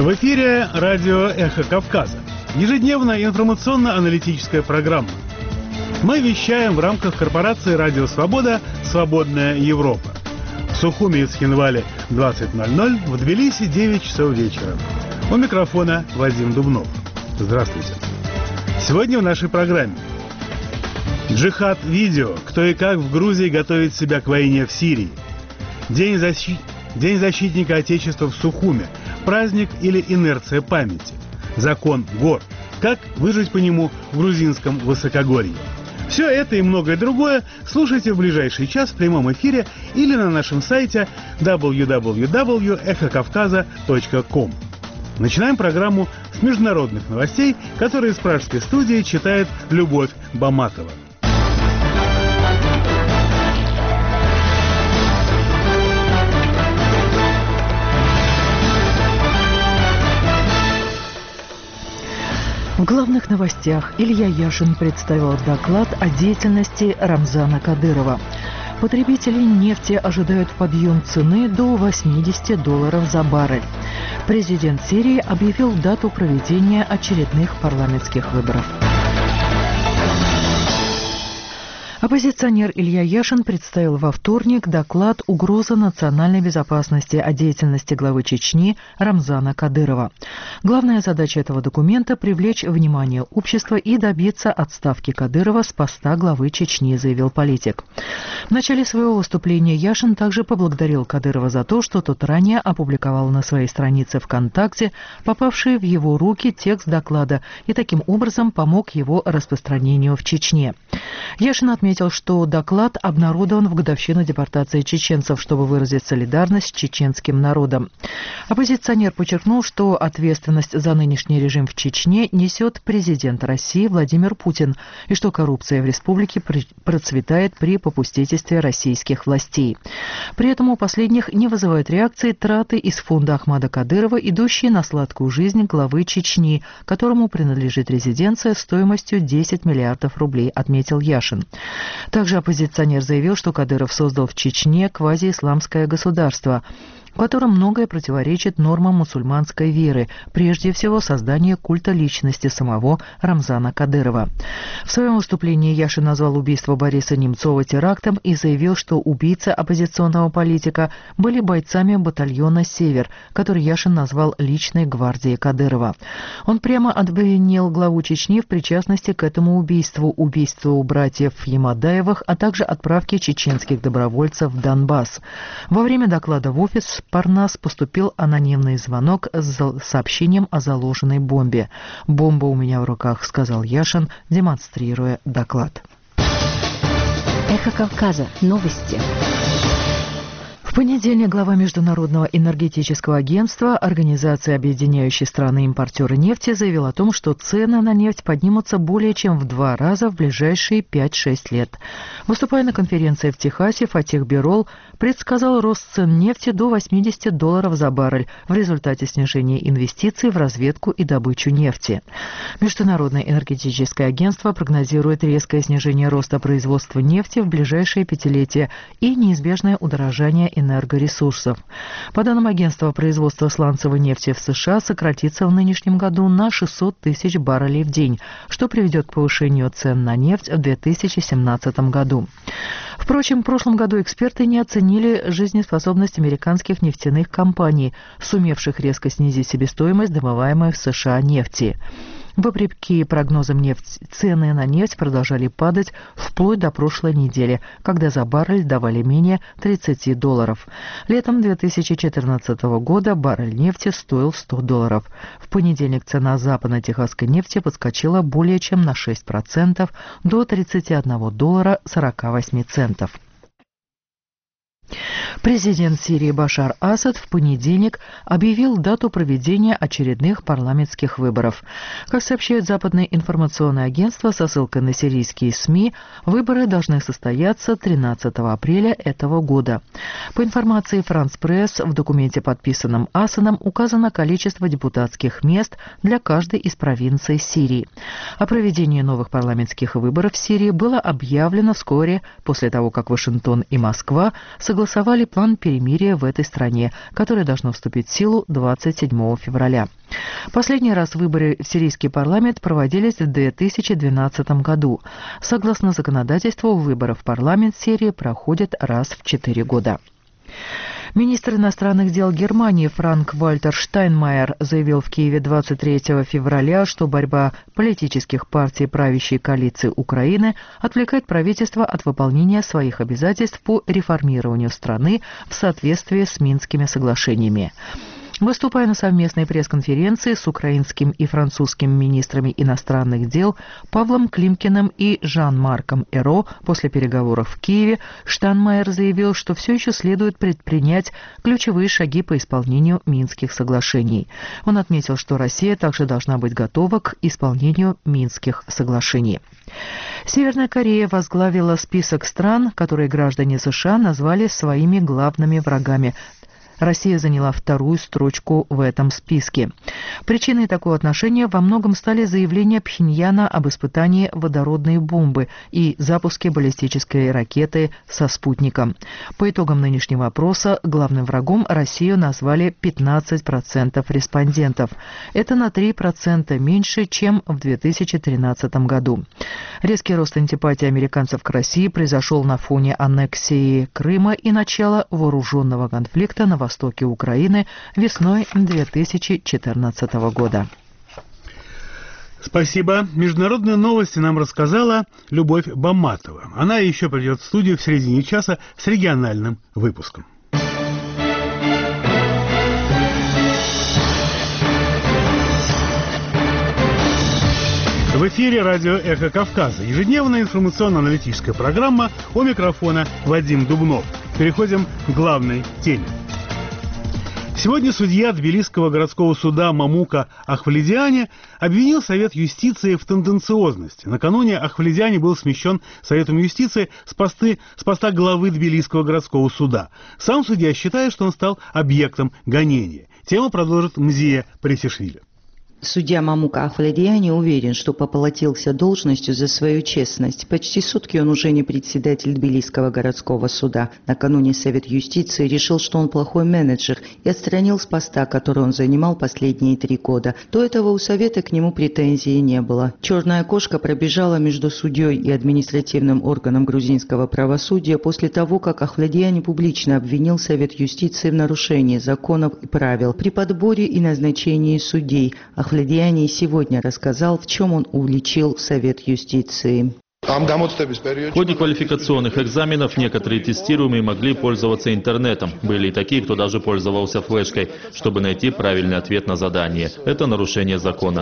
В эфире радио «Эхо Кавказа». Ежедневная информационно-аналитическая программа. Мы вещаем в рамках корпорации «Радио Свобода. Свободная Европа». В Сухуми и Цхинвале 20:00, в Тбилиси 9 часов вечера. У микрофона Вадим Дубнов. Здравствуйте. Сегодня в нашей программе. Джихад-видео. Кто и как в Грузии готовит себя к войне в Сирии. День защитника Отечества в Сухуми. Праздник или инерция памяти. Закон гор. Как выжить по нему в грузинском высокогорье. Все это и многое другое слушайте в ближайший час в прямом эфире или на нашем сайте www.ekhokavkaza.com. Начинаем программу с международных новостей, которые из пражской студии читает Любовь Баматова. В главных новостях Илья Яшин представил доклад о деятельности Рамзана Кадырова. Потребители нефти ожидают подъем цены до $80 за баррель. Президент Сирии объявил дату проведения очередных парламентских выборов. Оппозиционер Илья Яшин представил во вторник доклад «Угроза национальной безопасности» о деятельности главы Чечни Рамзана Кадырова. Главная задача этого документа – привлечь внимание общества и добиться отставки Кадырова с поста главы Чечни, заявил политик. В начале своего выступления Яшин также поблагодарил Кадырова за то, что тот ранее опубликовал на своей странице ВКонтакте попавший в его руки текст доклада и таким образом помог его распространению в Чечне. Яшин отметил, что доклад обнародован в годовщину депортации чеченцев, чтобы выразить солидарность с чеченским народом. Оппозиционер подчеркнул, что ответственность за нынешний режим в Чечне несет президент России Владимир Путин, и что коррупция в республике процветает при попустительстве российских властей. При этом у последних не вызывают реакции траты из фонда Ахмада Кадырова, идущие на сладкую жизнь главы Чечни, которому принадлежит резиденция стоимостью 10 миллиардов рублей, отметил Яшин. Также оппозиционер заявил, что Кадыров создал в Чечне квазиисламское государство, в котором многое противоречит нормам мусульманской веры, прежде всего создание культа личности самого Рамзана Кадырова. В своем выступлении Яшин назвал убийство Бориса Немцова терактом и заявил, что убийцы оппозиционного политика были бойцами батальона «Север», который Яшин назвал личной гвардией Кадырова. Он прямо обвинил главу Чечни в причастности к этому убийству братьев Ямадаевых, а также отправке чеченских добровольцев в Донбасс. Во время доклада в офис Парнас поступил анонимный звонок с сообщением о заложенной бомбе. «Бомба у меня в руках», — сказал Яшин, демонстрируя доклад. Эхо Кавказа. Новости. В понедельник глава Международного энергетического агентства, организации, объединяющей страны-импортеры нефти, заявил о том, что цены на нефть поднимутся более чем в 2 раза в ближайшие 5-6 лет. Выступая на конференции в Техасе, Фатих Бирол предсказал рост цен нефти до $80 за баррель в результате снижения инвестиций в разведку и добычу нефти. Международное энергетическое агентство прогнозирует резкое снижение роста производства нефти в ближайшие 5-летие и неизбежное удорожание энергоресурсов. По данным агентства, производство сланцевой нефти в США сократится в нынешнем году на 600 тысяч баррелей в день, что приведет к повышению цен на нефть в 2017 году. Впрочем, в прошлом году эксперты не оценили жизнеспособность американских нефтяных компаний, сумевших резко снизить себестоимость добываемой в США нефти. Вопреки прогнозам цены на нефть продолжали падать вплоть до прошлой недели, когда за баррель давали менее $30. Летом 2014 года баррель нефти стоил $100. В понедельник цена западно-техасской нефти подскочила более чем на 6% до $31.48. Президент Сирии Башар Асад в понедельник объявил дату проведения очередных парламентских выборов. Как сообщают западные информационные агентства со ссылкой на сирийские СМИ, выборы должны состояться 13 апреля этого года. По информации France Press, в документе, подписанном Асадом, указано количество депутатских мест для каждой из провинций Сирии. О проведении новых парламентских выборов в Сирии было объявлено вскоре после того, как Вашингтон и Москва согласовали план перемирия в этой стране, которое должно вступить в силу 27 февраля. Последний раз выборы в сирийский парламент проводились в 2012 году. Согласно законодательству, выборы в парламент Сирии проходят раз в 4 года. Министр иностранных дел Германии Франк-Вальтер Штайнмайер заявил в Киеве 23 февраля, что борьба политических партий правящей коалиции Украины отвлекает правительство от выполнения своих обязательств по реформированию страны в соответствии с Минскими соглашениями. Выступая на совместной пресс-конференции с украинским и французским министрами иностранных дел Павлом Климкиным и Жан-Марком Эро после переговоров в Киеве, Штайнмайер заявил, что все еще следует предпринять ключевые шаги по исполнению Минских соглашений. Он отметил, что Россия также должна быть готова к исполнению Минских соглашений. Северная Корея возглавила список стран, которые граждане США назвали своими главными врагами. Россия заняла вторую строчку в этом списке. Причиной такого отношения во многом стали заявления Пхеньяна об испытании водородной бомбы и запуске баллистической ракеты со спутником. По итогам нынешнего опроса главным врагом Россию назвали 15% респондентов. Это на 3% меньше, чем в 2013 году. Резкий рост антипатии американцев к России произошел на фоне аннексии Крыма и начала вооруженного конфликта на востоке Украины весной 2014 года. Спасибо. Международные новости нам рассказала Любовь Баматова. Она еще придет в студию в середине часа с региональным выпуском. В эфире радио «Эхо Кавказа». Ежедневная информационно-аналитическая программа, у микрофона Вадим Дубнов. Переходим к главной теме. Сегодня судья Тбилисского городского суда Мамука Ахваледиани обвинил Совет юстиции в тенденциозности. Накануне Ахваледиани был смещен Советом юстиции с поста главы Тбилисского городского суда. Сам судья считает, что он стал объектом гонения. Тему продолжит Мзия Пресишвили. Судья Мамука Ахваледиани уверен, что поплатился должностью за свою честность. Почти сутки он уже не председатель Тбилисского городского суда. Накануне Совет юстиции решил, что он плохой менеджер, и отстранил с поста, который он занимал последние 3 года. До этого у Совета к нему претензий не было. Черная кошка пробежала между судьей и административным органом грузинского правосудия после того, как Ахваледиани публично обвинил Совет юстиции в нарушении законов и правил при подборе и назначении судей. Ахваледиани сегодня рассказал, в чем он уличил Совет юстиции. В ходе квалификационных экзаменов некоторые тестируемые могли пользоваться интернетом. Были и такие, кто даже пользовался флешкой, чтобы найти правильный ответ на задание. Это нарушение закона.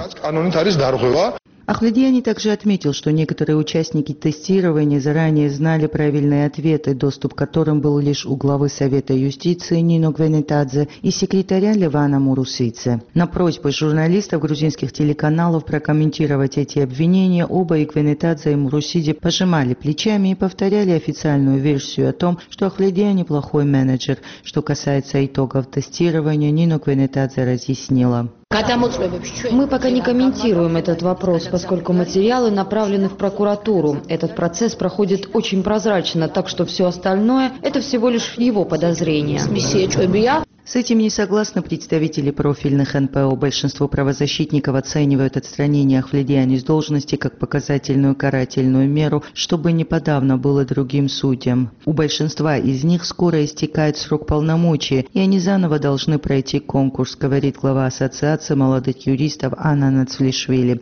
Ахваледиани также отметил, что некоторые участники тестирования заранее знали правильные ответы, доступ к которым был лишь у главы Совета юстиции Нино Гвенетадзе и секретаря Левана Мурусидзе. На просьбу журналистов грузинских телеканалов прокомментировать эти обвинения оба, и Гвенетадзе, и Мурусидзе, пожимали плечами и повторяли официальную версию о том, что Ахваледиани плохой менеджер. Что касается итогов тестирования, Нино Гвенетадзе разъяснила. Мы пока не комментируем этот вопрос, поскольку материалы направлены в прокуратуру. Этот процесс проходит очень прозрачно, так что все остальное – это всего лишь его подозрения. С этим не согласны представители профильных НПО. Большинство правозащитников оценивают отстранение Ахваледиани с должности как показательную карательную меру, чтобы не подавно было другим судьям. У большинства из них скоро истекает срок полномочия, и они заново должны пройти конкурс, говорит глава Ассоциации молодых юристов Анна Нацвлишвили.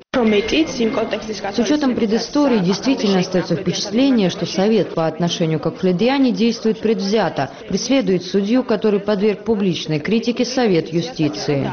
С учетом предыстории действительно остается впечатление, что Совет по отношению к Ахваледиани действует предвзято, преследует судью, который подверг публичной критике Совет юстиции.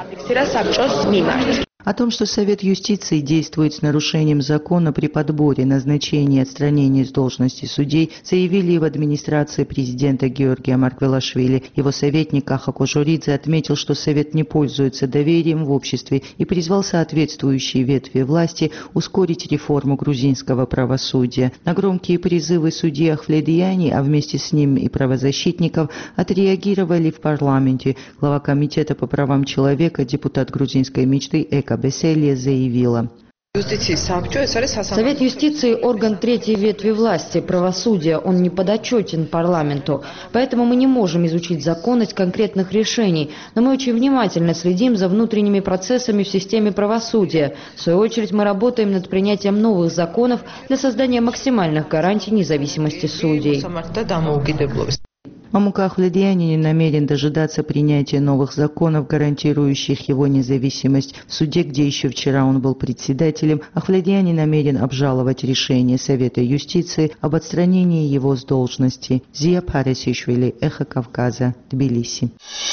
О том, что Совет юстиции действует с нарушением закона при подборе, назначении и отстранении с должности судей, заявили и в администрации президента Георгия Марквелашвили. Его советник Каха Кожуридзе отметил, что Совет не пользуется доверием в обществе и призвал соответствующие ветви власти ускорить реформу грузинского правосудия. На громкие призывы судьи Ахваледиани, а вместе с ним и правозащитников, отреагировали в парламенте. Глава комитета по правам человека, депутат грузинской мечты Эка Беселия заявила: Совет юстиции – орган третьей ветви власти, правосудия, он не подотчетен парламенту. Поэтому мы не можем изучить законность конкретных решений, но мы очень внимательно следим за внутренними процессами в системе правосудия. В свою очередь мы работаем над принятием новых законов для создания максимальных гарантий независимости судей. Мамука Ахмедияни не намерен дожидаться принятия новых законов, гарантирующих его независимость. В суде, где еще вчера он был председателем, Ахмедияни намерен обжаловать решение Совета юстиции об отстранении его с должности. Зия Парисишвили, Эхо Кавказа, Тбилиси.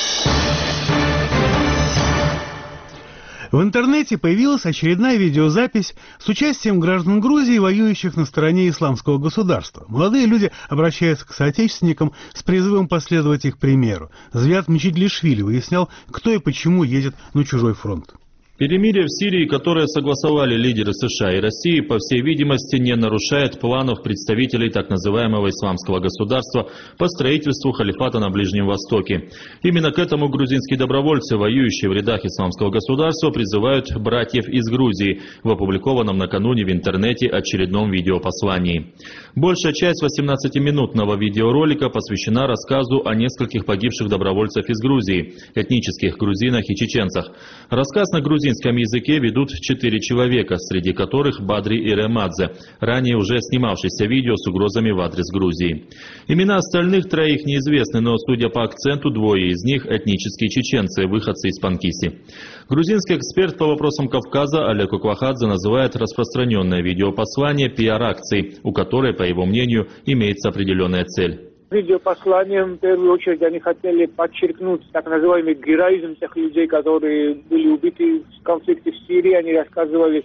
В интернете появилась очередная видеозапись с участием граждан Грузии, воюющих на стороне исламского государства. Молодые люди обращаются к соотечественникам с призывом последовать их примеру. Звят Мчидлишвили выяснял, кто и почему едет на чужой фронт. Перемирие в Сирии, которое согласовали лидеры США и России, по всей видимости, не нарушает планов представителей так называемого исламского государства по строительству халифата на Ближнем Востоке. Именно к этому грузинские добровольцы, воюющие в рядах исламского государства, призывают братьев из Грузии в опубликованном накануне в интернете очередном видеопослании. Большая часть 18-минутного видеоролика посвящена рассказу о нескольких погибших добровольцев из Грузии, этнических грузинах и чеченцах. Рассказ на грузинском языке ведут 4 человека, среди которых Бадри Иремадзе, ранее уже снимавшийся видео с угрозами в адрес Грузии. Имена остальных 3 неизвестны, но, судя по акценту, 2 из них этнические чеченцы, выходцы из Панкиси. Грузинский эксперт по вопросам Кавказа Олег Квахадзе называет распространенное видеопослание пиар-акцией, у которой, по его мнению, имеется определенная цель. Видеопосланием, в первую очередь, они хотели подчеркнуть так называемый героизм тех людей, которые были убиты в конфликте в Сирии. Они рассказывали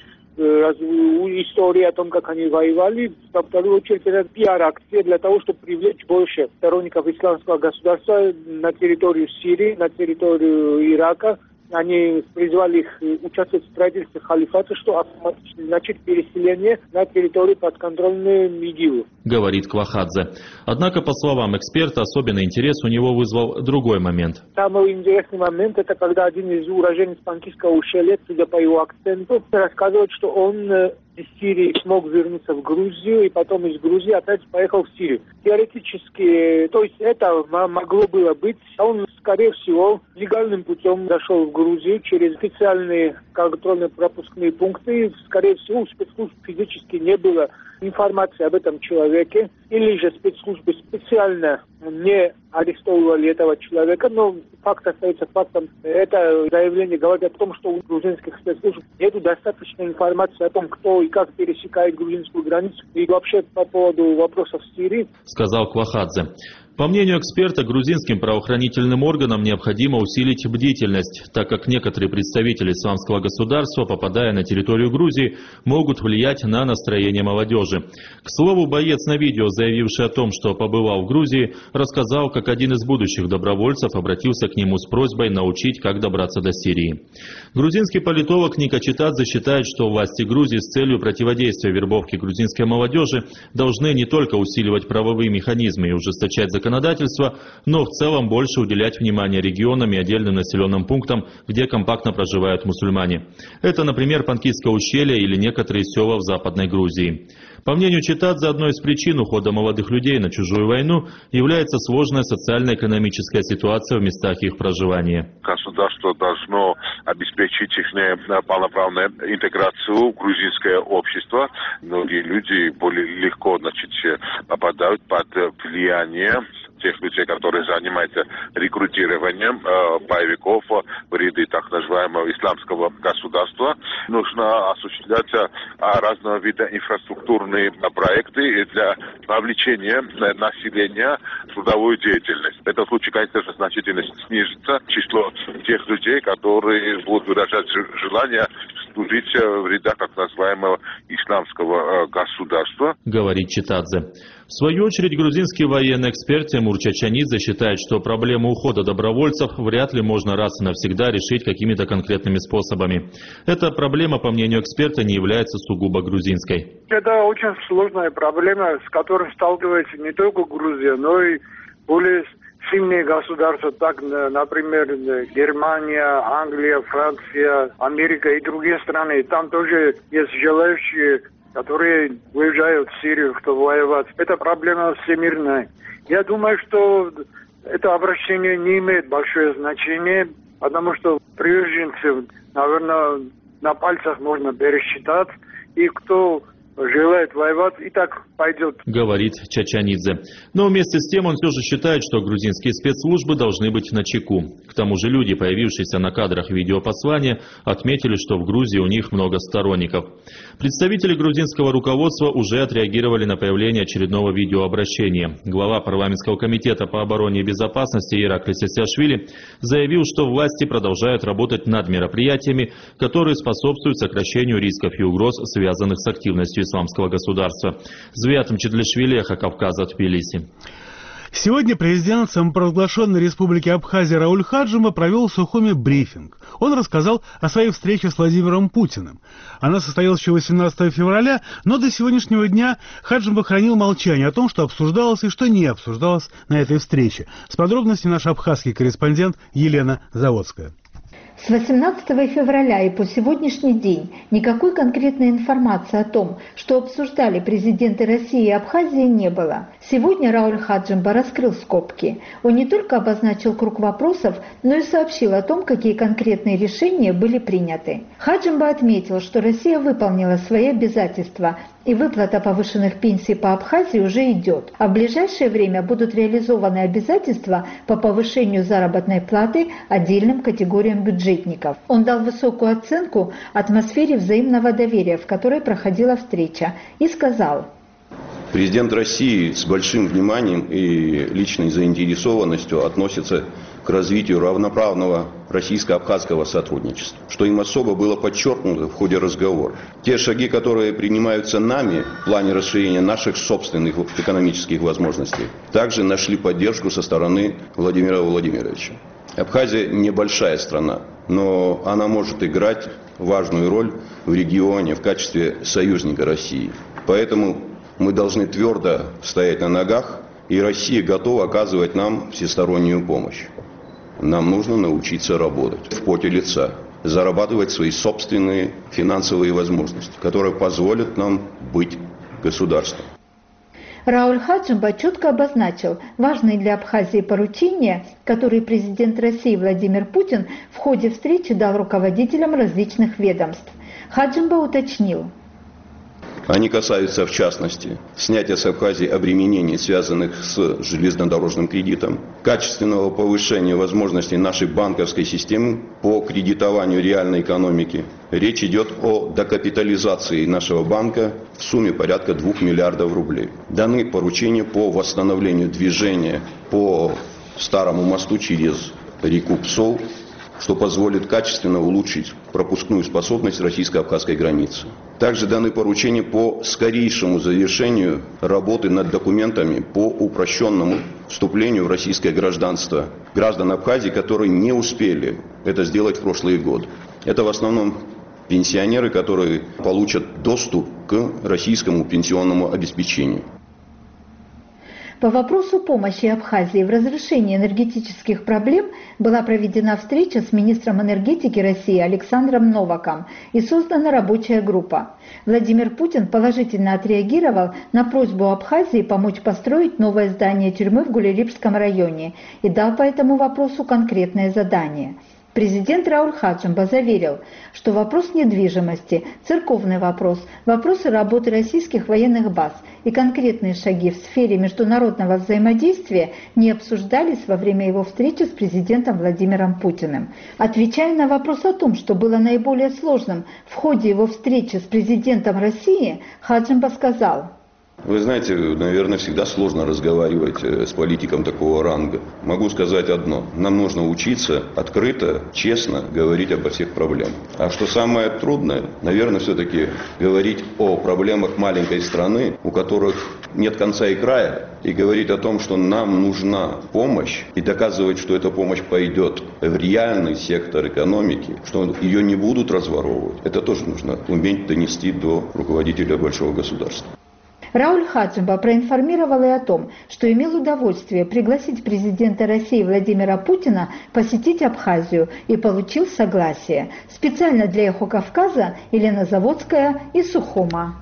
истории о том, как они воевали. Во вторую очередь, это пиар-акция для того, чтобы привлечь больше сторонников исламского государства на территорию Сирии, на территорию Ирака. Они призвали их участвовать в строительстве халифата, что автоматически значит переселение на территорию подконтрольной ИГИЛу. Говорит Квахадзе. Однако, по словам эксперта, особенный интерес у него вызвал другой момент. Самый интересный момент – это когда один из уроженцев Панкисского ущелья, судя по его акценту, рассказывает, что он из Сирии смог вернуться в Грузию и потом из Грузии опять поехал в Сирию. Теоретически, то есть это могло было быть. Он, скорее всего, легальным путем зашел в Грузию через специальные контрольно-пропускные пункты. Скорее всего, у спецслужб физически не было информации об этом человеке. Или же спецслужбы специально не арестовывали этого человека. Но факт остается фактом. Это заявление говорит о том, что у грузинских спецслужб нет достаточной информации о том, кто и как пересекает грузинскую границу. И вообще по поводу вопросов в Сирии. Сказал Квахадзе. По мнению эксперта, грузинским правоохранительным органам необходимо усилить бдительность, так как некоторые представители исламского государства, попадая на территорию Грузии, могут влиять на настроение молодежи. К слову, боец на видео, заявивший о том, что побывал в Грузии, рассказал, как один из будущих добровольцев обратился к нему с просьбой научить, как добраться до Сирии. Грузинский политолог Ника Читадзе считает, что власти Грузии с целью противодействия вербовке грузинской молодежи должны не только усиливать правовые механизмы и ужесточать законодательство, но в целом больше уделять внимание регионам и отдельным населенным пунктам, где компактно проживают мусульмане. Это, например, Панкисское ущелье или некоторые села в Западной Грузии. По мнению Читадзе, одной из причин ухода молодых людей на чужую войну является сложная социально-экономическая ситуация в местах их проживания. Государство должно обеспечить их полноправную интеграцию в грузинское общество. Многие люди более легко попадают под влияние тех людей, которые занимаются рекрутированием боевиков в ряды так называемого исламского государства. Нужно осуществлять разного вида инфраструктурные проекты для вовлечения населения в трудовую деятельность. В этом случае, конечно, значительно снизится число тех людей, которые будут выражать желание служить в рядах так называемого исламского государства. Говорит Читадзе. В свою очередь, грузинский военный эксперт Тимур Чачанидзе считает, что проблему ухода добровольцев вряд ли можно раз и навсегда решить какими-то конкретными способами. Эта проблема, по мнению эксперта, не является сугубо грузинской. Это очень сложная проблема, с которой сталкивается не только Грузия, но и более сильные государства, так, например, Германия, Англия, Франция, Америка и другие страны. Там тоже есть желающие, которые уезжают в Сирию, кто воевать. Это проблема всемирная. Я думаю, что это обращение не имеет большое значение, потому что приверженцев, наверное, на пальцах можно пересчитать. И кто желает воевать, и так пойдет. Говорит Чачанидзе. Но вместе с тем он все же считает, что грузинские спецслужбы должны быть начеку. К тому же люди, появившиеся на кадрах видеопослания, отметили, что в Грузии у них много сторонников. Представители грузинского руководства уже отреагировали на появление очередного видеообращения. Глава парламентского комитета по обороне и безопасности Ираклис Саакашвили заявил, что власти продолжают работать над мероприятиями, которые способствуют сокращению рисков и угроз, связанных с активностью исламского государства. Звят Мчедлишвили, Эхо Кавказа, Тбилиси. Сегодня президент самопровозглашенной республики Абхазия Рауль Хаджимба провел в Сухуме брифинг. Он рассказал о своей встрече с Владимиром Путиным. Она состоялась еще 18 февраля, но до сегодняшнего дня Хаджимба хранил молчание о том, что обсуждалось и что не обсуждалось на этой встрече. С подробностями наш абхазский корреспондент Елена Заводская. С 18 февраля и по сегодняшний день никакой конкретной информации о том, что обсуждали президенты России и Абхазии, не было. Сегодня Рауль Хаджимба раскрыл скобки. Он не только обозначил круг вопросов, но и сообщил о том, какие конкретные решения были приняты. Хаджимба отметил, что Россия выполнила свои обязательства, и выплата повышенных пенсий по Абхазии уже идет. А в ближайшее время будут реализованы обязательства по повышению заработной платы отдельным категориям бюджетников. Он дал высокую оценку атмосфере взаимного доверия, в которой проходила встреча, и сказал: президент России с большим вниманием и личной заинтересованностью относится к развитию равноправного российско-абхазского сотрудничества, что им особо было подчеркнуто в ходе разговора. Те шаги, которые принимаются нами в плане расширения наших собственных экономических возможностей, также нашли поддержку со стороны Владимира Владимировича. Абхазия небольшая страна, но она может играть важную роль в регионе в качестве союзника России. Поэтому мы должны твердо стоять на ногах, и Россия готова оказывать нам всестороннюю помощь. Нам нужно научиться работать в поте лица, зарабатывать свои собственные финансовые возможности, которые позволят нам быть государством. Рауль Хаджимба четко обозначил важные для Абхазии поручения, которые президент России Владимир Путин в ходе встречи дал руководителям различных ведомств. Хаджимба уточнил: они касаются, в частности, снятия с Абхазии обременений, связанных с железнодорожным кредитом, качественного повышения возможностей нашей банковской системы по кредитованию реальной экономики. Речь идет о докапитализации нашего банка в сумме порядка 2 миллиардов рублей. Даны поручения по восстановлению движения по старому мосту через реку Псол, что позволит качественно улучшить пропускную способность российско-абхазской границы. Также даны поручения по скорейшему завершению работы над документами по упрощенному вступлению в российское гражданство граждан Абхазии, которые не успели это сделать в прошлые годы. Это в основном пенсионеры, которые получат доступ к российскому пенсионному обеспечению. По вопросу помощи Абхазии в разрешении энергетических проблем была проведена встреча с министром энергетики России Александром Новаком и создана рабочая группа. Владимир Путин положительно отреагировал на просьбу Абхазии помочь построить новое здание тюрьмы в Гулерибском районе и дал по этому вопросу конкретное задание. Президент Рауль Хаджимба заверил, что вопрос недвижимости, церковный вопрос, вопросы работы российских военных баз и конкретные шаги в сфере международного взаимодействия не обсуждались во время его встречи с президентом Владимиром Путиным. Отвечая на вопрос о том, что было наиболее сложным в ходе его встречи с президентом России, Хаджимба сказал: вы знаете, наверное, всегда сложно разговаривать с политиком такого ранга. Могу сказать одно. Нам нужно учиться открыто, честно говорить обо всех проблемах. А что самое трудное, наверное, все-таки говорить о проблемах маленькой страны, у которых нет конца и края, и говорить о том, что нам нужна помощь, и доказывать, что эта помощь пойдет в реальный сектор экономики, что ее не будут разворовывать. Это тоже нужно уметь донести до руководителя большого государства. Рауль Хаджимба проинформировал и о том, что имел удовольствие пригласить президента России Владимира Путина посетить Абхазию и получил согласие. Специально для «Эхо Кавказа» Елена Заводская из Сухума.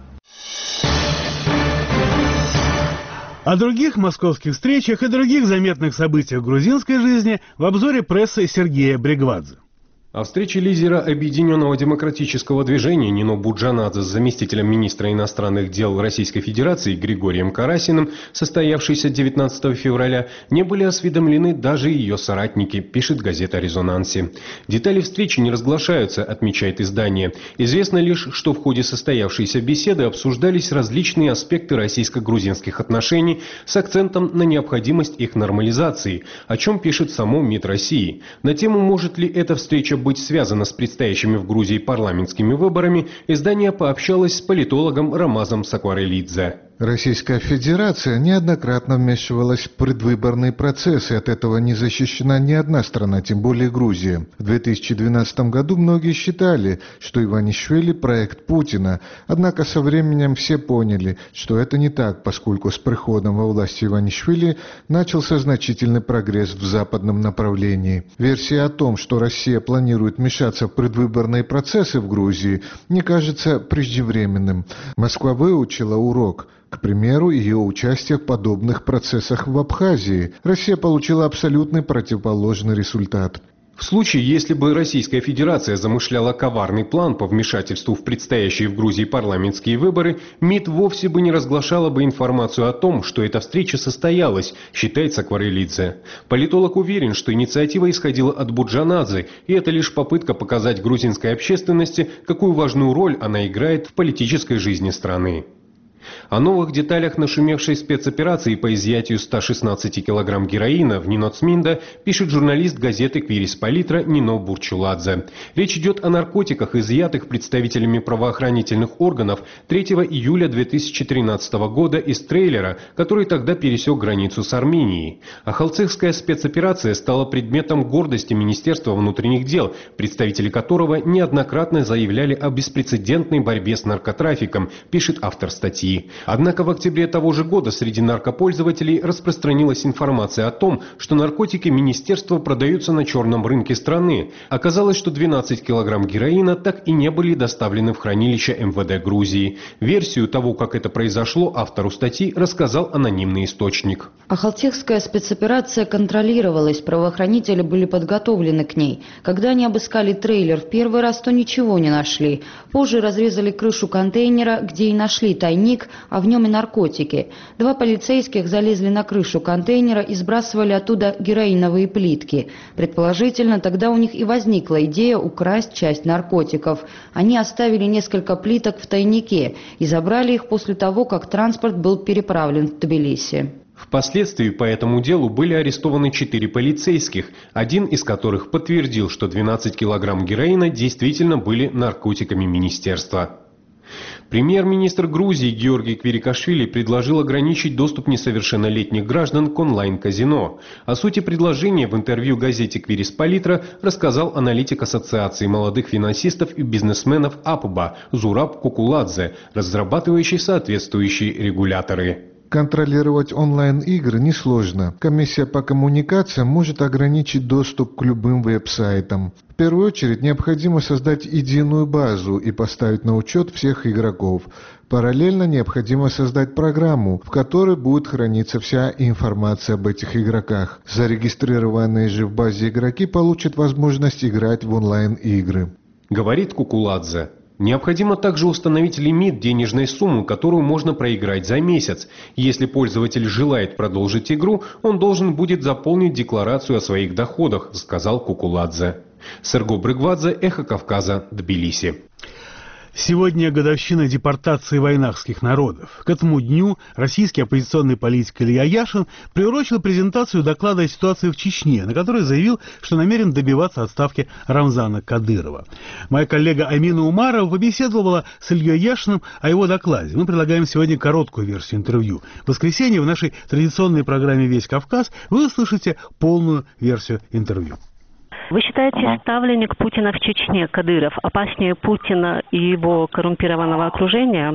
О других московских встречах и других заметных событиях грузинской жизни в обзоре прессы Сергея Бригвадзе. О встрече лидера Объединенного демократического движения Нино Буджанадзе с заместителем министра иностранных дел Российской Федерации Григорием Карасиным, состоявшейся 19 февраля, не были осведомлены даже ее соратники, пишет газета о резонансе. Детали встречи не разглашаются, отмечает издание. Известно лишь, что в ходе состоявшейся беседы обсуждались различные аспекты российско-грузинских отношений с акцентом на необходимость их нормализации, о чем пишет само МИД России. На тему, может ли эта встреча быть связана с предстоящими в Грузии парламентскими выборами, издание пообщалось с политологом Рамазом Сакварелидзе. Российская Федерация неоднократно вмешивалась в предвыборный процесс, и от этого не защищена ни одна страна, тем более Грузия. В 2012 году многие считали, что Иванишвили – проект Путина, однако со временем все поняли, что это не так, поскольку с приходом во власть Иванишвили начался значительный прогресс в западном направлении. Версия о том, что Россия планирует вмешаться в предвыборные процессы в Грузии, не кажется преждевременным. Москва выучила урок. К примеру, ее участие в подобных процессах в Абхазии. Россия получила абсолютно противоположный результат. В случае, если бы Российская Федерация замышляла коварный план по вмешательству в предстоящие в Грузии парламентские выборы, МИД вовсе бы не разглашала бы информацию о том, что эта встреча состоялась, считает Сакварелидзе. Политолог уверен, что инициатива исходила от Буджанадзе, и это лишь попытка показать грузинской общественности, какую важную роль она играет в политической жизни страны. О новых деталях нашумевшей спецоперации по изъятию 116 килограмм героина в Ниноцминда пишет журналист газеты «Квирис Политра» Нино Бурчуладзе. Речь идет о наркотиках, изъятых представителями правоохранительных органов 3 июля 2013 года из трейлера, который тогда пересек границу с Арменией. Ахалцихская спецоперация стала предметом гордости Министерства внутренних дел, представители которого неоднократно заявляли о беспрецедентной борьбе с наркотрафиком, пишет автор статьи. Однако в октябре того же года среди наркопользователей распространилась информация о том, что наркотики министерства продаются на черном рынке страны. Оказалось, что 12 килограмм героина так и не были доставлены в хранилище МВД Грузии. Версию того, как это произошло, автору статьи рассказал анонимный источник. Ахалцихская спецоперация контролировалась, правоохранители были подготовлены к ней. Когда они обыскали трейлер в первый раз, то ничего не нашли. Позже разрезали крышу контейнера, где и нашли тайник, а в нем и наркотики. 2 полицейских залезли на крышу контейнера и сбрасывали оттуда героиновые плитки. Предположительно, тогда у них и возникла идея украсть часть наркотиков. Они оставили несколько плиток в тайнике и забрали их после того, как транспорт был переправлен в Тбилиси. Впоследствии по этому делу были арестованы 4 полицейских, один из которых подтвердил, что 12 килограмм героина действительно были наркотиками министерства. Премьер-министр Грузии Георгий Квирикашвили предложил ограничить доступ несовершеннолетних граждан к онлайн-казино. О сути предложения в интервью газете «Квирис Политра» рассказал аналитик Ассоциации молодых финансистов и бизнесменов АПБА Зураб Кукуладзе, разрабатывающий соответствующие регуляторы. Контролировать онлайн-игры несложно. Комиссия по коммуникациям может ограничить доступ к любым веб-сайтам. В первую очередь необходимо создать единую базу и поставить на учет всех игроков. Параллельно необходимо создать программу, в которой будет храниться вся информация об этих игроках. Зарегистрированные же в базе игроки получат возможность играть в онлайн-игры. Говорит Кукуладзе. Необходимо также установить лимит денежной суммы, которую можно проиграть за месяц. Если пользователь желает продолжить игру, он должен будет заполнить декларацию о своих доходах, сказал Кукуладзе. Серго Бригвадзе, Эхо Кавказа, Тбилиси. Сегодня годовщина депортации войнахских народов. К этому дню российский оппозиционный политик Илья Яшин приурочил презентацию доклада о ситуации в Чечне, на которой заявил, что намерен добиваться отставки Рамзана Кадырова. Моя коллега Амина Умарова побеседовала с Ильей Яшиным о его докладе. Мы предлагаем сегодня короткую версию интервью. В воскресенье в нашей традиционной программе «Весь Кавказ» вы услышите полную версию интервью. Вы считаете, ставленник Путина в Чечне, Кадыров, опаснее Путина и его коррумпированного окружения?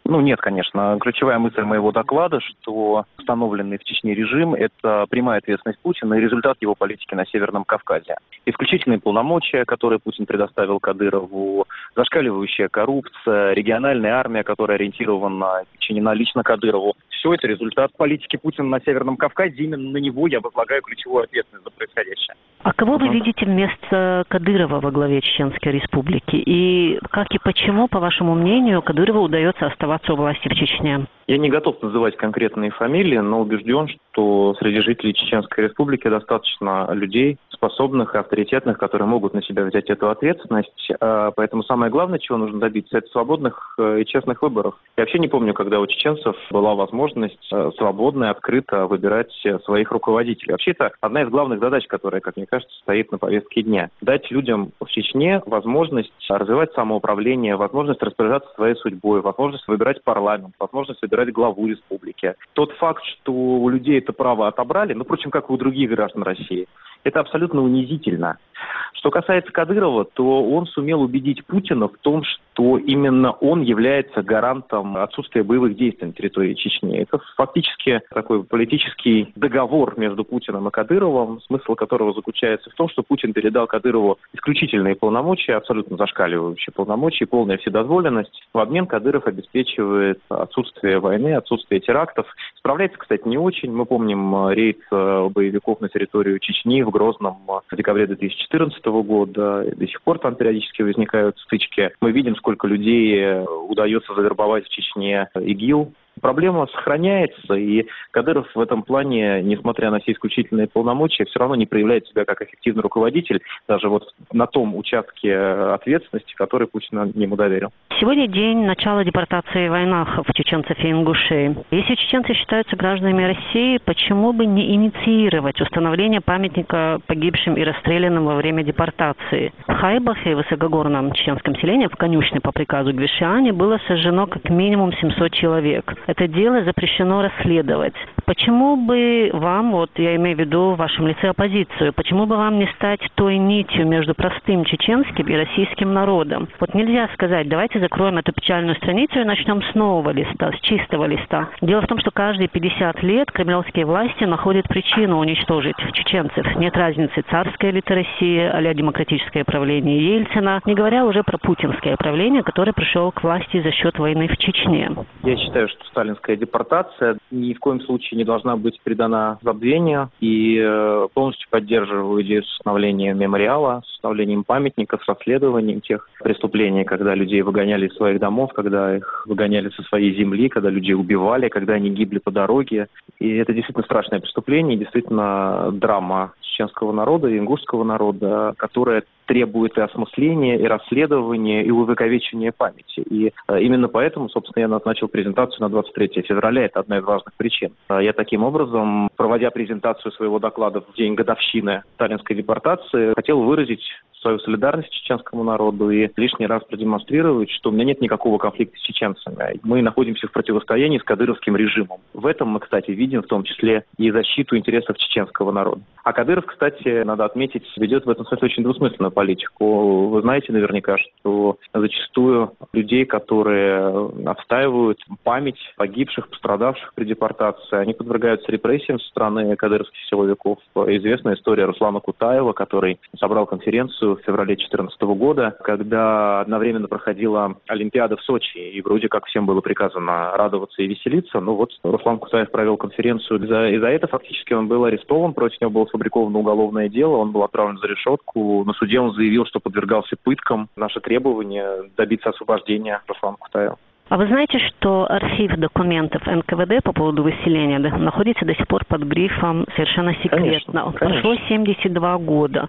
Нет, конечно. Ключевая мысль моего доклада, что установленный в Чечне режим – это прямая ответственность Путина и результат его политики на Северном Кавказе. Исключительные полномочия, которые Путин предоставил Кадырову, зашкаливающая коррупция, региональная армия, которая ориентирована и подчинена лично Кадырову. Все это результат политики Путина на Северном Кавказе. Именно на него я возлагаю ключевую ответственность за происходящее. А кого вы видите вместо Кадырова во главе Чеченской Республики? И как и почему, по вашему мнению, Кадырову удается оставаться у власти в Чечне? Я не готов называть конкретные фамилии, но убежден, что среди жителей Чеченской Республики достаточно людей, способных и авторитетных, которые могут на себя взять эту ответственность. Поэтому самое главное, чего нужно добиться, это свободных и честных выборов. Я вообще не помню, когда у чеченцев была возможность свободно и открыто выбирать своих руководителей. Вообще это одна из главных задач, которая, как мне кажется, стоит на повестке дня. Дать людям в Чечне возможность развивать самоуправление, возможность распоряжаться своей судьбой, возможность выбирать парламент, возможность выбирать главу республики. Тот факт, что у людей это право отобрали, впрочем, как и у других граждан России, это абсолютно унизительно. Что касается Кадырова, то он сумел убедить Путина в том, что именно он является гарантом отсутствия боевых действий на территории Чечни. Это фактически такой политический договор между Путиным и Кадыровым, смысл которого заключается в том, что Путин передал Кадырову исключительные полномочия, абсолютно зашкаливающие полномочия, полная вседозволенность. В обмен Кадыров обеспечивает отсутствие войны, отсутствие терактов. Справляется, кстати, не очень. Мы помним рейд боевиков на территорию Чечни в Грозном в декабре 2014 года. До сих пор там периодически возникают стычки. Мы видим, сколько людей удается завербовать в Чечне ИГИЛ. Проблема сохраняется, и Кадыров в этом плане, несмотря на все исключительные полномочия, все равно не проявляет себя как эффективный руководитель, даже на том участке ответственности, который Путин ему доверил. Сегодня день начала депортации войнахов чеченцев и ингушей. Если чеченцы считаются гражданами России, почему бы не инициировать установление памятника погибшим и расстрелянным во время депортации? В Хайбахе, высокогорном чеченском селении, в конюшне по приказу Гвишиани было сожжено как минимум 700 человек. Это дело запрещено расследовать. Почему бы вам, я имею в виду в вашем лице оппозицию, почему бы вам не стать той нитью между простым чеченским и российским народом? Нельзя сказать, давайте закроем эту печальную страницу и начнем с нового листа, с чистого листа. Дело в том, что каждые 50 лет кремлевские власти находят причину уничтожить чеченцев. Нет разницы, царская ли это Россия, а-ля демократическое правление Ельцина, не говоря уже про путинское правление, которое пришло к власти за счет войны в Чечне. Я считаю, что сталинская депортация ни в коем случае не должна быть предана забвению, и полностью поддерживаю идею с установлением мемориала, с установлением памятников, с расследованием тех преступлений, когда людей выгоняли из своих домов, когда их выгоняли со своей земли, когда людей убивали, когда они гибли по дороге. И это действительно страшное преступление, действительно драма чеченского народа и ингушского народа, которая требует и осмысления, и расследования, и увековечения памяти. И именно поэтому, собственно, я назначил презентацию на 23 февраля. Это одна из важных причин. Я таким образом, проводя презентацию своего доклада в день годовщины сталинской депортации, хотел выразить свою солидарность чеченскому народу и лишний раз продемонстрировать, что у меня нет никакого конфликта с чеченцами. Мы находимся в противостоянии с кадыровским режимом. В этом мы, кстати, видим в том числе и защиту интересов чеченского народа. А Кадыров, кстати, надо отметить, ведет в этом смысле очень двусмысленную политику. Вы знаете наверняка, что зачастую людей, которые отстаивают память погибших, пострадавших при депортации, они подвергаются репрессиям со стороны кадыровских силовиков. Известная история Руслана Кутаева, который собрал конференцию в феврале 2014 года, когда одновременно проходила Олимпиада в Сочи, и вроде как всем было приказано радоваться и веселиться. Руслан Кутаев провел конференцию, и за это фактически он был арестован, против него было сфабриковано уголовное дело, он был отправлен за решетку. На суде он заявил, что подвергался пыткам. Наше требование — добиться освобождения Руслана Кутаева. А вы знаете, что архив документов НКВД по поводу выселения находится до сих пор под грифом «совершенно секретно»? Прошло 72 года.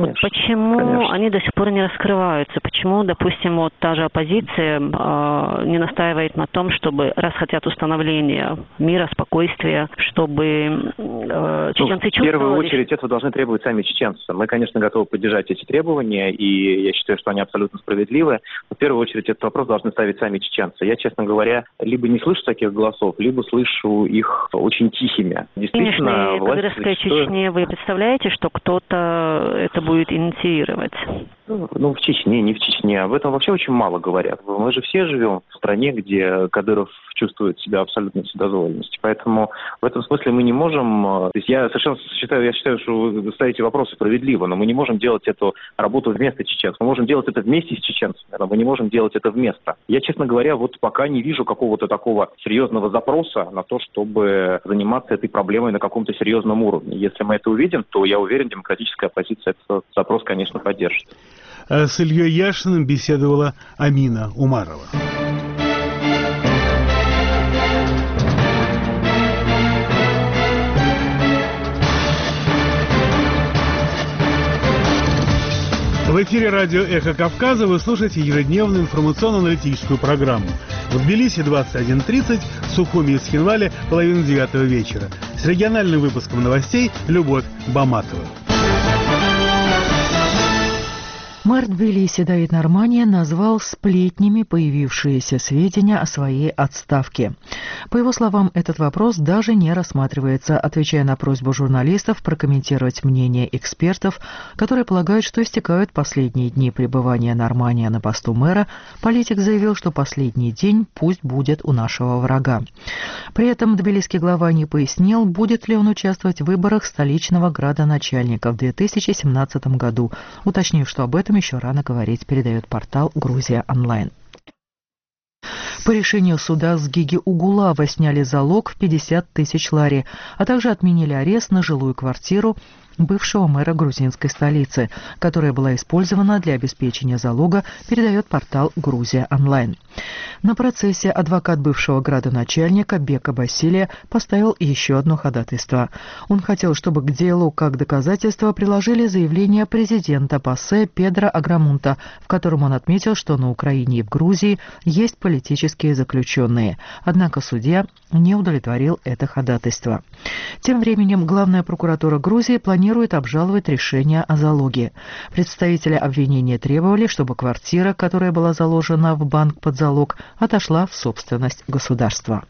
Почему они до сих пор не раскрываются? Почему, допустим, та же оппозиция не настаивает на том, чтобы, раз хотят установления мира, спокойствия, чтобы чеченцы чувствовали... В первую очередь этого должны требовать сами чеченцы. Мы, конечно, готовы поддержать эти требования, и я считаю, что они абсолютно справедливы. Но в первую очередь этот вопрос должны ставить сами чеченцы. Я, честно говоря, либо не слышу таких голосов, либо слышу их очень тихими. Действительно, Кадыровской Чечне вы представляете, что кто-то это будет инициировать? В Чечне, не в Чечне. Об этом вообще очень мало говорят. Мы же все живем в стране, где Кадыров чувствует себя абсолютно вседозволенностью. Поэтому в этом смысле мы не можем... То есть я считаю, что вы ставите вопросы справедливо, но мы не можем делать эту работу вместо чеченцев. Мы можем делать это вместе с чеченцами, но мы не можем делать это вместо. Я, честно говоря, пока не вижу какого-то такого серьезного запроса на то, чтобы заниматься этой проблемой на каком-то серьезном уровне. Если мы это увидим, то я уверен, демократическая оппозиция этот запрос, конечно, поддержит. С Ильей Яшиным беседовала Амина Умарова. В эфире радио «Эхо Кавказа» вы слушаете ежедневную информационно-аналитическую программу. В Тбилиси 21:30, в Сухуми и Цхинвале половина 9 вечера. С региональным выпуском новостей Любовь Баматова. Мэр Тбилиси Давид Нормания назвал сплетнями появившиеся сведения о своей отставке. По его словам, этот вопрос даже не рассматривается, отвечая на просьбу журналистов прокомментировать мнение экспертов, которые полагают, что истекают последние дни пребывания Нормания на посту мэра. Политик заявил, что последний день пусть будет у нашего врага. При этом тбилисский глава не пояснил, будет ли он участвовать в выборах столичного градоначальника в 2017 году, уточнив, что об этом еще рано говорить, передает портал «Грузия онлайн». По решению суда с Гиги Угулава сняли залог в 50 тысяч лари, а также отменили арест на жилую квартиру бывшего мэра грузинской столицы, которая была использована для обеспечения залога, передает портал «Грузия онлайн». На процессе адвокат бывшего градоначальника Бека Басилия поставил еще одно ходатайство. Он хотел, чтобы к делу как доказательство приложили заявление президента ПАСЕ Педро Аграмунта, в котором он отметил, что на Украине и в Грузии есть политические заключенные. Однако судья не удовлетворил это ходатайство. Тем временем главная прокуратура Грузии планирует обжаловать решение о залоге. Представители обвинения требовали, чтобы квартира, которая была заложена в банк под залог, отошла в собственность государства.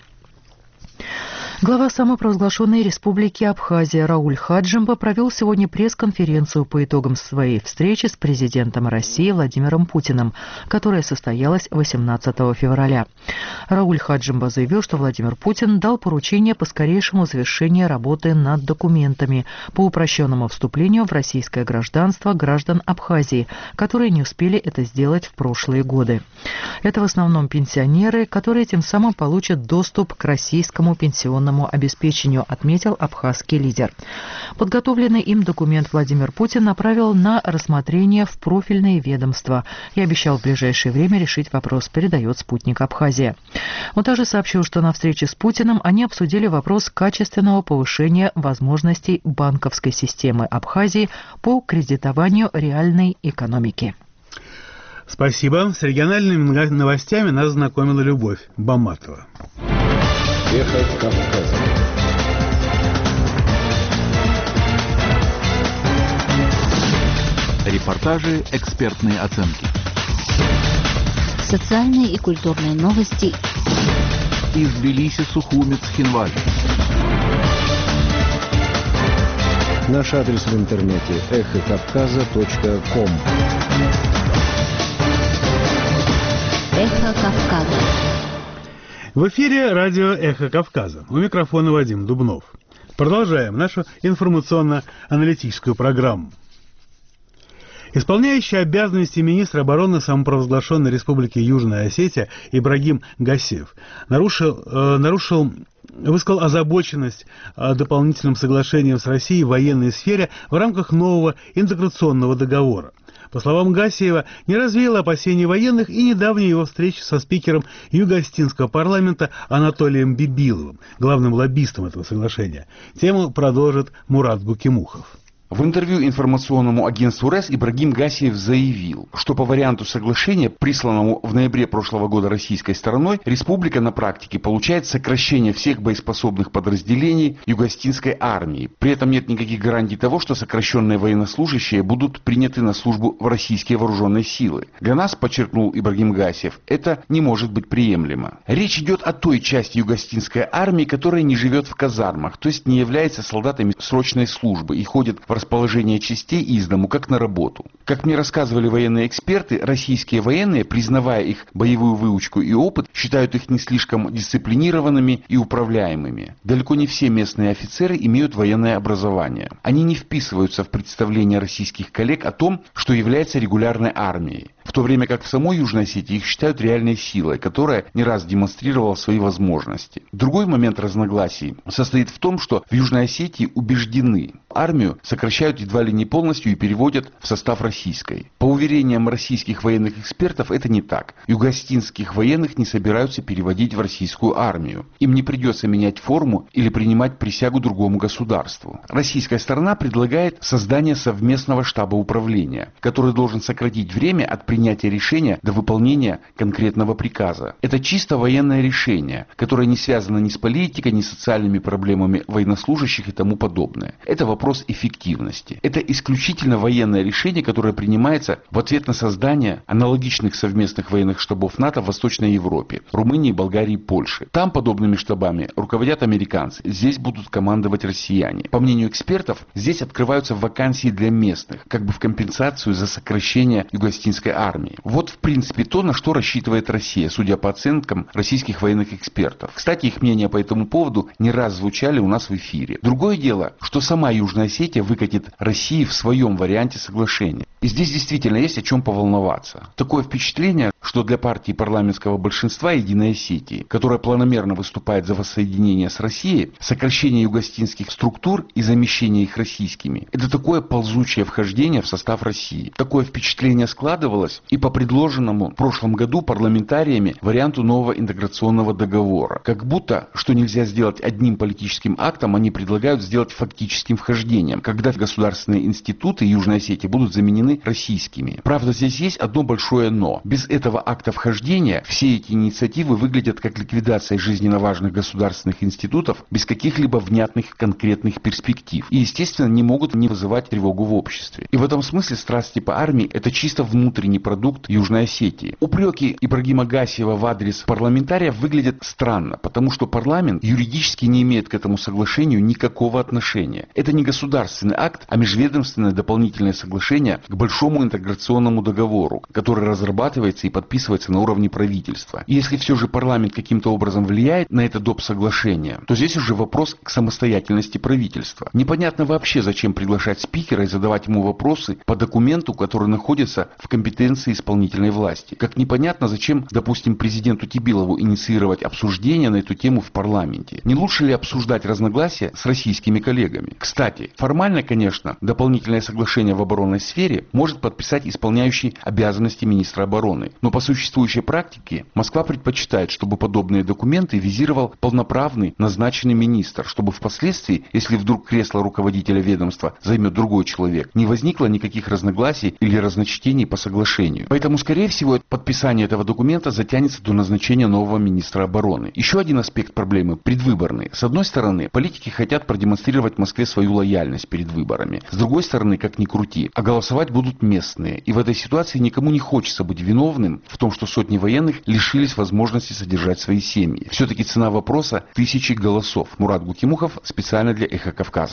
Глава самопровозглашенной республики Абхазия Рауль Хаджимба провел сегодня пресс-конференцию по итогам своей встречи с президентом России Владимиром Путиным, которая состоялась 18 февраля. Рауль Хаджимба заявил, что Владимир Путин дал поручение по скорейшему завершению работы над документами по упрощенному вступлению в российское гражданство граждан Абхазии, которые не успели это сделать в прошлые годы. Это в основном пенсионеры, которые тем самым получат доступ к российскому пенсионному обеспечению, отметил абхазский лидер. Подготовленный им документ Владимир Путин направил на рассмотрение в профильные ведомства и обещал в ближайшее время решить вопрос, передает «Спутник Абхазия». Он также сообщил, что на встрече с Путиным они обсудили вопрос качественного повышения возможностей банковской системы Абхазии по кредитованию реальной экономики. Спасибо. С региональными новостями нас знакомила Любовь Баматова. Эхо Кавказа. Репортажи, экспертные оценки. Социальные и культурные новости. Из Тбилиси, Сухуми, Цхинвале. Наш адрес в интернете эхокавказа.ком. Эхо Кавказа. В эфире радио «Эхо Кавказа». У микрофона Вадим Дубнов. Продолжаем нашу информационно-аналитическую программу. Исполняющий обязанности министра обороны самопровозглашенной Республики Южная Осетия Ибрагим Гасиев высказал озабоченность дополнительным соглашением с Россией в военной сфере в рамках нового интеграционного договора. По словам Гасиева, не развеяло опасений военных и недавняя его встреча со спикером Юго-Осетинского парламента Анатолием Бибиловым, главным лоббистом этого соглашения. Тему продолжит Мурат Гукимухов. В интервью информационному агентству РЭС Ибрагим Гасиев заявил, что по варианту соглашения, присланному в ноябре прошлого года российской стороной, республика на практике получает сокращение всех боеспособных подразделений Юго-Осетинской армии. При этом нет никаких гарантий того, что сокращенные военнослужащие будут приняты на службу в российские вооруженные силы. Для нас, подчеркнул Ибрагим Гасиев, это не может быть приемлемо. Речь идет о той части Юго-Осетинской армии, которая не живет в казармах, то есть не является солдатами срочной службы и ходит в расположение частей из дому, как на работу. Как мне рассказывали военные эксперты, российские военные, признавая их боевую выучку и опыт, считают их не слишком дисциплинированными и управляемыми. Далеко не все местные офицеры имеют военное образование. Они не вписываются в представление российских коллег о том, что является регулярной армией. В то время как в самой Южной Осетии их считают реальной силой, которая не раз демонстрировала свои возможности. Другой момент разногласий состоит в том, что в Южной Осетии убеждены, армию сокращают едва ли не полностью и переводят в состав российской. По уверениям российских военных экспертов, это не так. Юго-осетинских военных не собираются переводить в российскую армию. Им не придется менять форму или принимать присягу другому государству. Российская сторона предлагает создание совместного штаба управления, который должен сократить время от принятия решения до выполнения конкретного приказа. Это чисто военное решение, которое не связано ни с политикой, ни с социальными проблемами военнослужащих и тому подобное. Это вопрос эффективности. Это исключительно военное решение, которое принимается в ответ на создание аналогичных совместных военных штабов НАТО в Восточной Европе, Румынии, Болгарии, Польши. Там подобными штабами руководят американцы, здесь будут командовать россияне. По мнению экспертов, здесь открываются вакансии для местных, как бы в компенсацию за сокращение юго-осетинской армии. Вот в принципе то, на что рассчитывает Россия, судя по оценкам российских военных экспертов. Кстати, их мнения по этому поводу не раз звучали у нас в эфире. Другое дело, что сама Южная Осетия выкатит России в своем варианте соглашения. И здесь действительно есть о чем поволноваться. Такое впечатление, что для партии парламентского большинства Единой Осетии, которая планомерно выступает за воссоединение с Россией, сокращение юго-осетинских структур и замещение их российскими, это такое ползучее вхождение в состав России. Такое впечатление складывалось и по предложенному в прошлом году парламентариями варианту нового интеграционного договора. Как будто, что нельзя сделать одним политическим актом, они предлагают сделать фактическим вхождением, когда государственные институты Южной Осетии будут заменены российскими. Правда, здесь есть одно большое «но». Без этого акта вхождения все эти инициативы выглядят как ликвидация жизненно важных государственных институтов без каких-либо внятных конкретных перспектив. И, естественно, не могут не вызывать тревогу в обществе. И в этом смысле страсти по армии – это чисто внутренний продукт Южной Осетии. Упреки Ибрагима Гасиева в адрес парламентариев выглядят странно, потому что парламент юридически не имеет к этому соглашению никакого отношения. Это не государственный акт, а межведомственное дополнительное соглашение к большому интеграционному договору, который разрабатывается и подписывается на уровне правительства. И если все же парламент каким-то образом влияет на это доп. Соглашение, то здесь уже вопрос к самостоятельности правительства. Непонятно вообще, зачем приглашать спикера и задавать ему вопросы по документу, который находится в компетенции исполнительной власти. Как непонятно, зачем, допустим, президенту Тибилову инициировать обсуждение на эту тему в парламенте. Не лучше ли обсуждать разногласия с российскими коллегами? Кстати, формально, конечно, дополнительное соглашение в оборонной сфере может подписать исполняющий обязанности министра обороны. Но по существующей практике Москва предпочитает, чтобы подобные документы визировал полноправный назначенный министр, чтобы впоследствии, если вдруг кресло руководителя ведомства займет другой человек, не возникло никаких разногласий или разночтений по соглашению. Поэтому, скорее всего, подписание этого документа затянется до назначения нового министра обороны. Еще один аспект проблемы – предвыборный. С одной стороны, политики хотят продемонстрировать Москве свою лояльность перед выборами. С другой стороны, как ни крути, а голосовать будут местные. И в этой ситуации никому не хочется быть виновным в том, что сотни военных лишились возможности содержать свои семьи. Все-таки цена вопроса – тысячи голосов. Мурат Гукимухов специально для «Эхо Кавказа».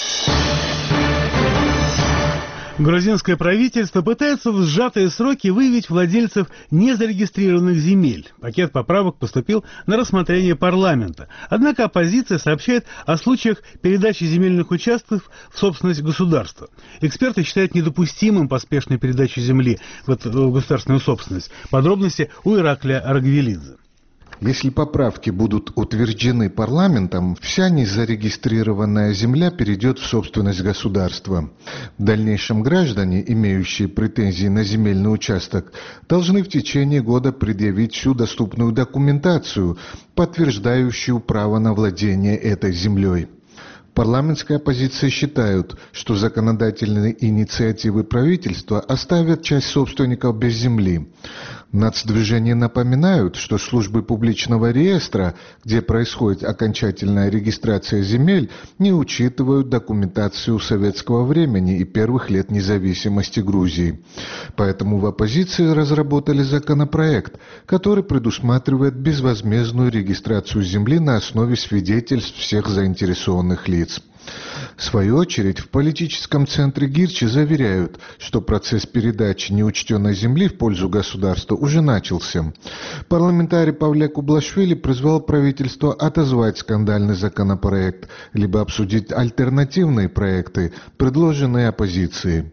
Грузинское правительство пытается в сжатые сроки выявить владельцев незарегистрированных земель. Пакет поправок поступил на рассмотрение парламента. Однако оппозиция сообщает о случаях передачи земельных участков в собственность государства. Эксперты считают недопустимым поспешной передачи земли в государственную собственность. Подробности у Ираклия Аргвелидзе. Если поправки будут утверждены парламентом, вся незарегистрированная земля перейдет в собственность государства. В дальнейшем граждане, имеющие претензии на земельный участок, должны в течение года предъявить всю доступную документацию, подтверждающую право на владение этой землей. Парламентская оппозиция считают, что законодательные инициативы правительства оставят часть собственников без земли. Нацдвижения напоминают, что службы публичного реестра, где происходит окончательная регистрация земель, не учитывают документацию советского времени и первых лет независимости Грузии. Поэтому в оппозиции разработали законопроект, который предусматривает безвозмездную регистрацию земли на основе свидетельств всех заинтересованных лиц. В свою очередь, в политическом центре Гирчи заверяют, что процесс передачи неучтенной земли в пользу государства уже начался. Парламентарий Павле Кублашвили призвал правительство отозвать скандальный законопроект, либо обсудить альтернативные проекты, предложенные оппозицией.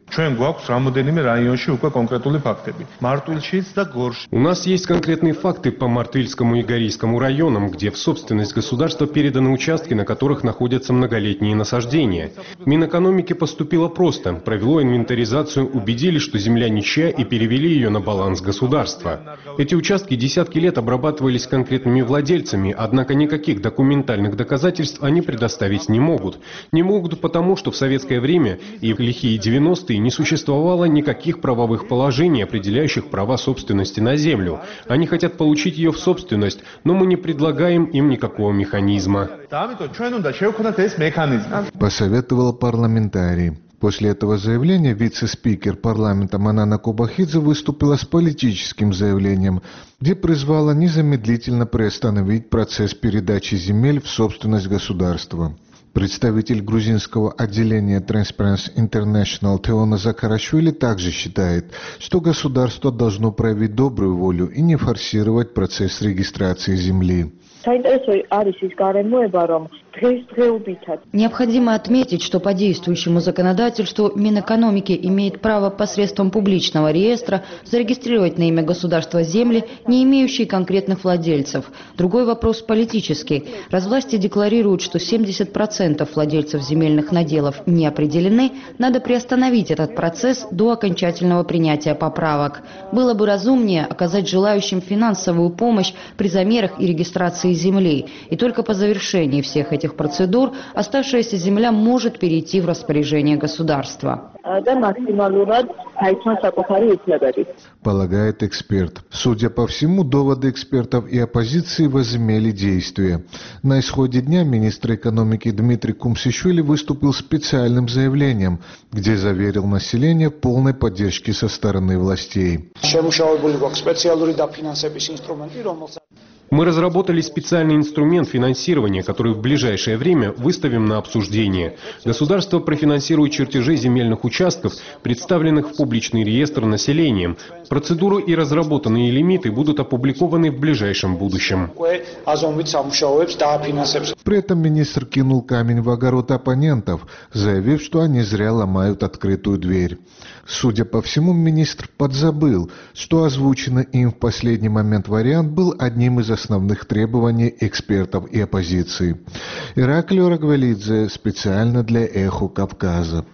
У нас есть конкретные факты по Мартвильскому и Горийскому районам, где в собственность государства переданы участки, на которых находятся многолетние насаждения. Минэкономики поступило просто. Провело инвентаризацию, убедились, что земля ничья, и перевели ее на баланс государства. Эти участки десятки лет обрабатывались конкретными владельцами, однако никаких документальных доказательств они предоставить не могут. Не могут потому, что в советское время и в лихие 90-е не существовало никаких правовых положений, определяющих права собственности на землю. Они хотят получить ее в собственность, но мы не предлагаем им никакого механизма. Посоветовал парламентарий. После этого заявления вице-спикер парламента Манана Кобахидзе выступила с политическим заявлением, где призвала незамедлительно приостановить процесс передачи земель в собственность государства. Представитель грузинского отделения Transparency International Теона Закарашвили также считает, что государство должно проявить добрую волю и не форсировать процесс регистрации земли. Необходимо отметить, что по действующему законодательству Минэкономики имеет право посредством публичного реестра зарегистрировать на имя государства земли, не имеющие конкретных владельцев. Другой вопрос политический. Раз власти декларируют, что 70% владельцев земельных наделов не определены, надо приостановить этот процесс до окончательного принятия поправок. Было бы разумнее оказать желающим финансовую помощь при замерах и регистрации земли, и только по завершении всех этих процедур оставшаяся земля может перейти в распоряжение государства. Полагает эксперт. Судя по всему, доводы экспертов и оппозиции возымели действие. На исходе дня министр экономики Дмитрий Кумсишвили выступил специальным заявлением, где заверил население в полной поддержке со стороны властей. Мы разработали специальный инструмент финансирования, который в ближайшее время выставим на обсуждение. Государство профинансирует чертежи земельных участков, представленных в публичный реестр населением. Процедуру и разработанные лимиты будут опубликованы в ближайшем будущем. При этом министр кинул камень в огород оппонентов, заявив, что они зря ломают открытую дверь. Судя по всему, министр подзабыл, что озвученный им в последний момент вариант был одним из основных требований экспертов и оппозиции. Ираклий Рагвалидзе специально для «Эхо Кавказа».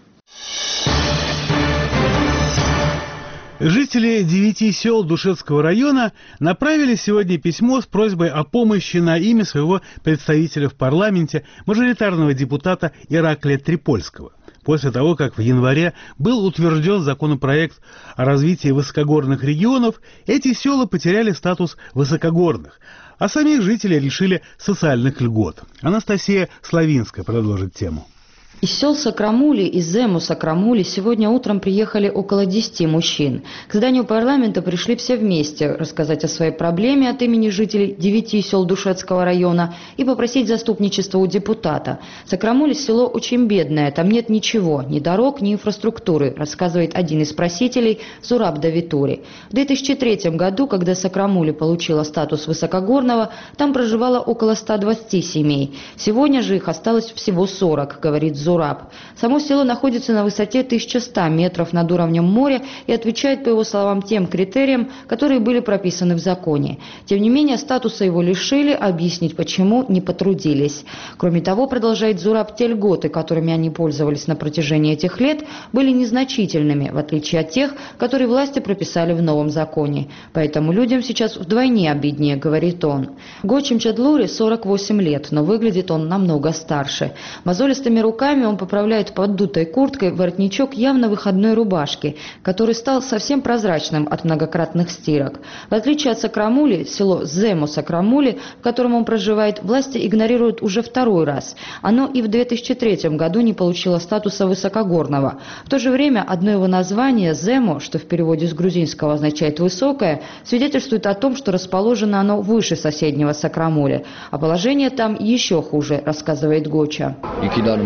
Жители 9 сел Душецкого района направили сегодня письмо с просьбой о помощи на имя своего представителя в парламенте, мажоритарного депутата Ираклия Трипольского. После того, как в январе был утвержден законопроект о развитии высокогорных регионов, эти села потеряли статус высокогорных, а самих жителей лишили социальных льгот. Анастасия Славинская продолжит тему. Из сел Сакрамули и Зему Сакрамули сегодня утром приехали около 10 мужчин. К зданию парламента пришли все вместе рассказать о своей проблеме от имени жителей 9 сел Душецкого района и попросить заступничества у депутата. Сакрамули село очень бедное, там нет ничего, ни дорог, ни инфраструктуры, рассказывает один из просителей Зураб Давитури. В 2003 году, когда Сакрамули получила статус высокогорного, там проживало около 120 семей. Сегодня же их осталось всего 40, говорит Зураб. Само село находится на высоте 1100 метров над уровнем моря и отвечает, по его словам, тем критериям, которые были прописаны в законе. Тем не менее, статуса его лишили, объяснить почему не потрудились. Кроме того, продолжает Зураб, те льготы, которыми они пользовались на протяжении этих лет, были незначительными, в отличие от тех, которые власти прописали в новом законе. Поэтому людям сейчас вдвойне обиднее, говорит он. Гочим Чадлури 48 лет, но выглядит он намного старше. Мозолистыми руками он поправляет поддутой курткой воротничок явно выходной рубашки, который стал совсем прозрачным от многократных стирок. В отличие от Сакрамули, село Зему Сакрамули, в котором он проживает, власти игнорируют уже второй раз. Оно и в 2003 году не получило статуса высокогорного. В то же время одно его название, Зему, что в переводе с грузинского означает «высокое», свидетельствует о том, что расположено оно выше соседнего Сакрамули. А положение там еще хуже, рассказывает Гоча.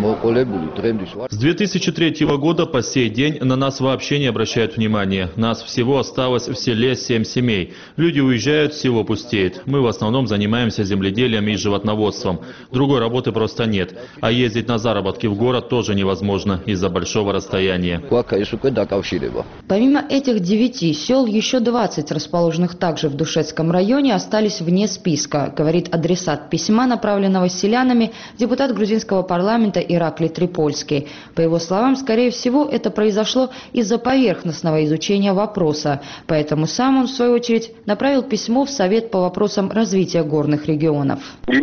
С 2003 года по сей день на нас вообще не обращают внимания. Нас всего осталось в селе 7 семей. Люди уезжают, село пустеет. Мы в основном занимаемся земледелием и животноводством. Другой работы просто нет. А ездить на заработки в город тоже невозможно из-за большого расстояния. Помимо этих 9 сел, еще 20 расположенных также в Душецком районе остались вне списка, говорит адресат письма, направленного селянами, депутат грузинского парламента Ираклий Трипольский. По его словам, скорее всего, это произошло из-за поверхностного изучения вопроса. Поэтому сам он, в свою очередь, направил письмо в Совет по вопросам развития горных регионов.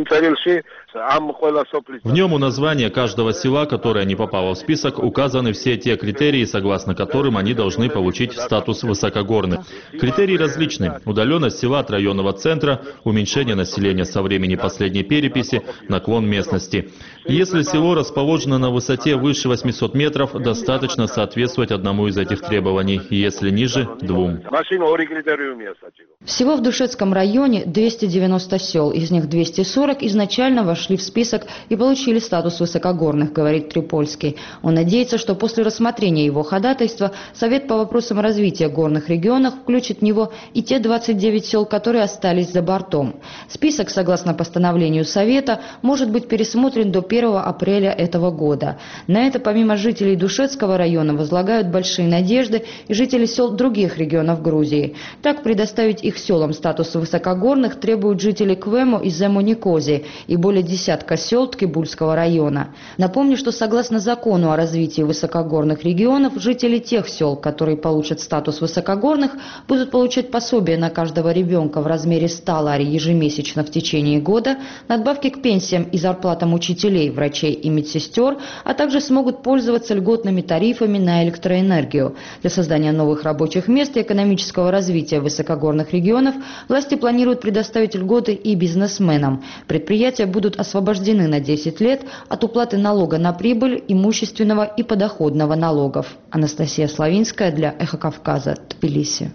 В нем у названия каждого села, которое не попало в список, указаны все те критерии, согласно которым они должны получить статус высокогорных. Критерии различны. Удаленность села от районного центра, уменьшение населения со времени последней переписи, наклон местности. Если село расположено на высоте выше 800 метров, достаточно соответствовать одному из этих требований, если ниже – 2. Всего в Душецком районе 290 сел, из них 240 изначально вошли в список и получили статус высокогорных, говорит Трипольский. Он надеется, что после рассмотрения его ходатайства Совет по вопросам развития горных регионов включит в него и те 29 сел, которые остались за бортом. Список, согласно постановлению Совета, может быть пересмотрен до 1 апреля этого года. На это помимо жителей Душецкого района возлагают большие надежды и жители сел других регионов Грузии. Так, предоставить их селам статус высокогорных требуют жители Квему и Земуникози и более десятка сел Ткибульского района. Напомню, что согласно закону о развитии высокогорных регионов, жители тех сел, которые получат статус высокогорных, будут получать пособие на каждого ребенка в размере 100 лари ежемесячно в течение года, надбавки к пенсиям и зарплатам учителей, врачей и медсестер, а также смогут пользоваться льготными тарифами на электроэнергию. Для создания новых рабочих мест и экономического развития высокогорных регионов власти планируют предоставить льготы и бизнесменам. Предприятия будут освобождены на 10 лет от уплаты налога на прибыль, имущественного и подоходного налогов. Анастасия Славинская для Эхо Кавказа, Тбилиси.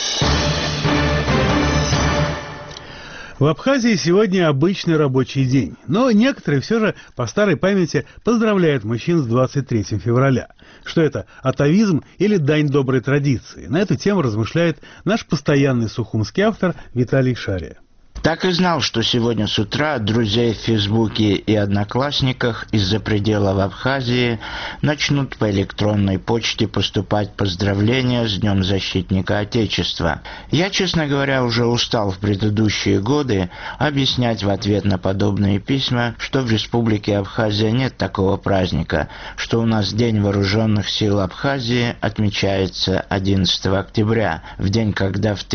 В Абхазии сегодня обычный рабочий день, но некоторые все же по старой памяти поздравляют мужчин с 23 февраля. Что это, атавизм или дань доброй традиции? На эту тему размышляет наш постоянный сухумский автор Виталий Шария. Так и знал, что сегодня с утра от друзей в Фейсбуке и Одноклассниках из-за пределов Абхазии начнут по электронной почте поступать поздравления с Днем Защитника Отечества. Я, честно говоря, уже устал в предыдущие годы объяснять в ответ на подобные письма, что в Республике Абхазия нет такого праздника, что у нас День Вооруженных сил Абхазии отмечается 11 октября, в день, когда в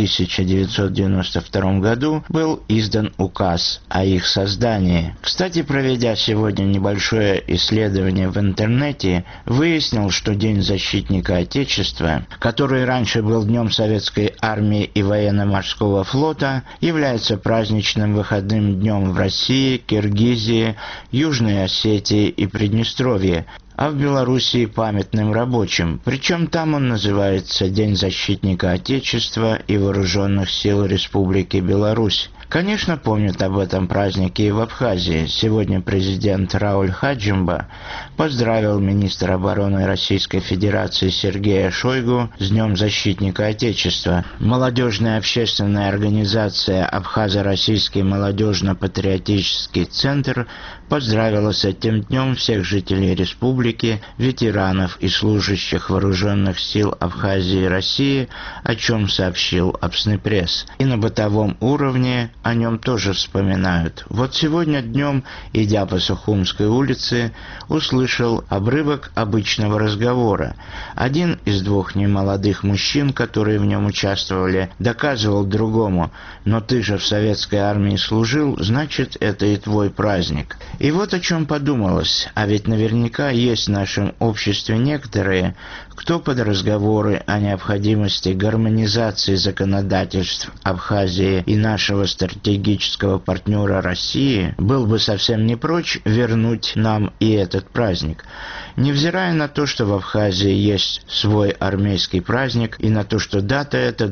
1992 году был издан указ о их создании. Кстати, проведя сегодня небольшое исследование в интернете, выяснил, что День Защитника Отечества, который раньше был Днем Советской Армии и Военно-Морского флота, является праздничным выходным днем в России, Киргизии, Южной Осетии и Приднестровье, а в Белоруссии памятным рабочим. Причем там он называется День Защитника Отечества и Вооруженных сил Республики Беларусь. Конечно, помнят об этом празднике и в Абхазии. Сегодня президент Рауль Хаджимба поздравил министра обороны Российской Федерации Сергея Шойгу с Днем Защитника Отечества. Молодежная общественная организация «Абхазо-Российский молодежно-патриотический центр» поздравила с этим днем всех жителей республики, ветеранов и служащих вооруженных сил Абхазии и России, о чем сообщил Абснепресс. И на бытовом уровне о нем тоже вспоминают. Вот сегодня днем, идя по Сухумской улице, услышал обрывок обычного разговора. Один из двух немолодых мужчин, которые в нем участвовали, доказывал другому: «Но ты же в советской армии служил, значит, это и твой праздник». И вот о чем подумалось. А ведь наверняка есть есть в нашем обществе некоторые, кто под разговоры о необходимости гармонизации законодательств Абхазии и нашего стратегического партнера России был бы совсем не прочь вернуть нам и этот праздник. Невзирая на то, что в Абхазии есть свой армейский праздник, и на то, что дата эта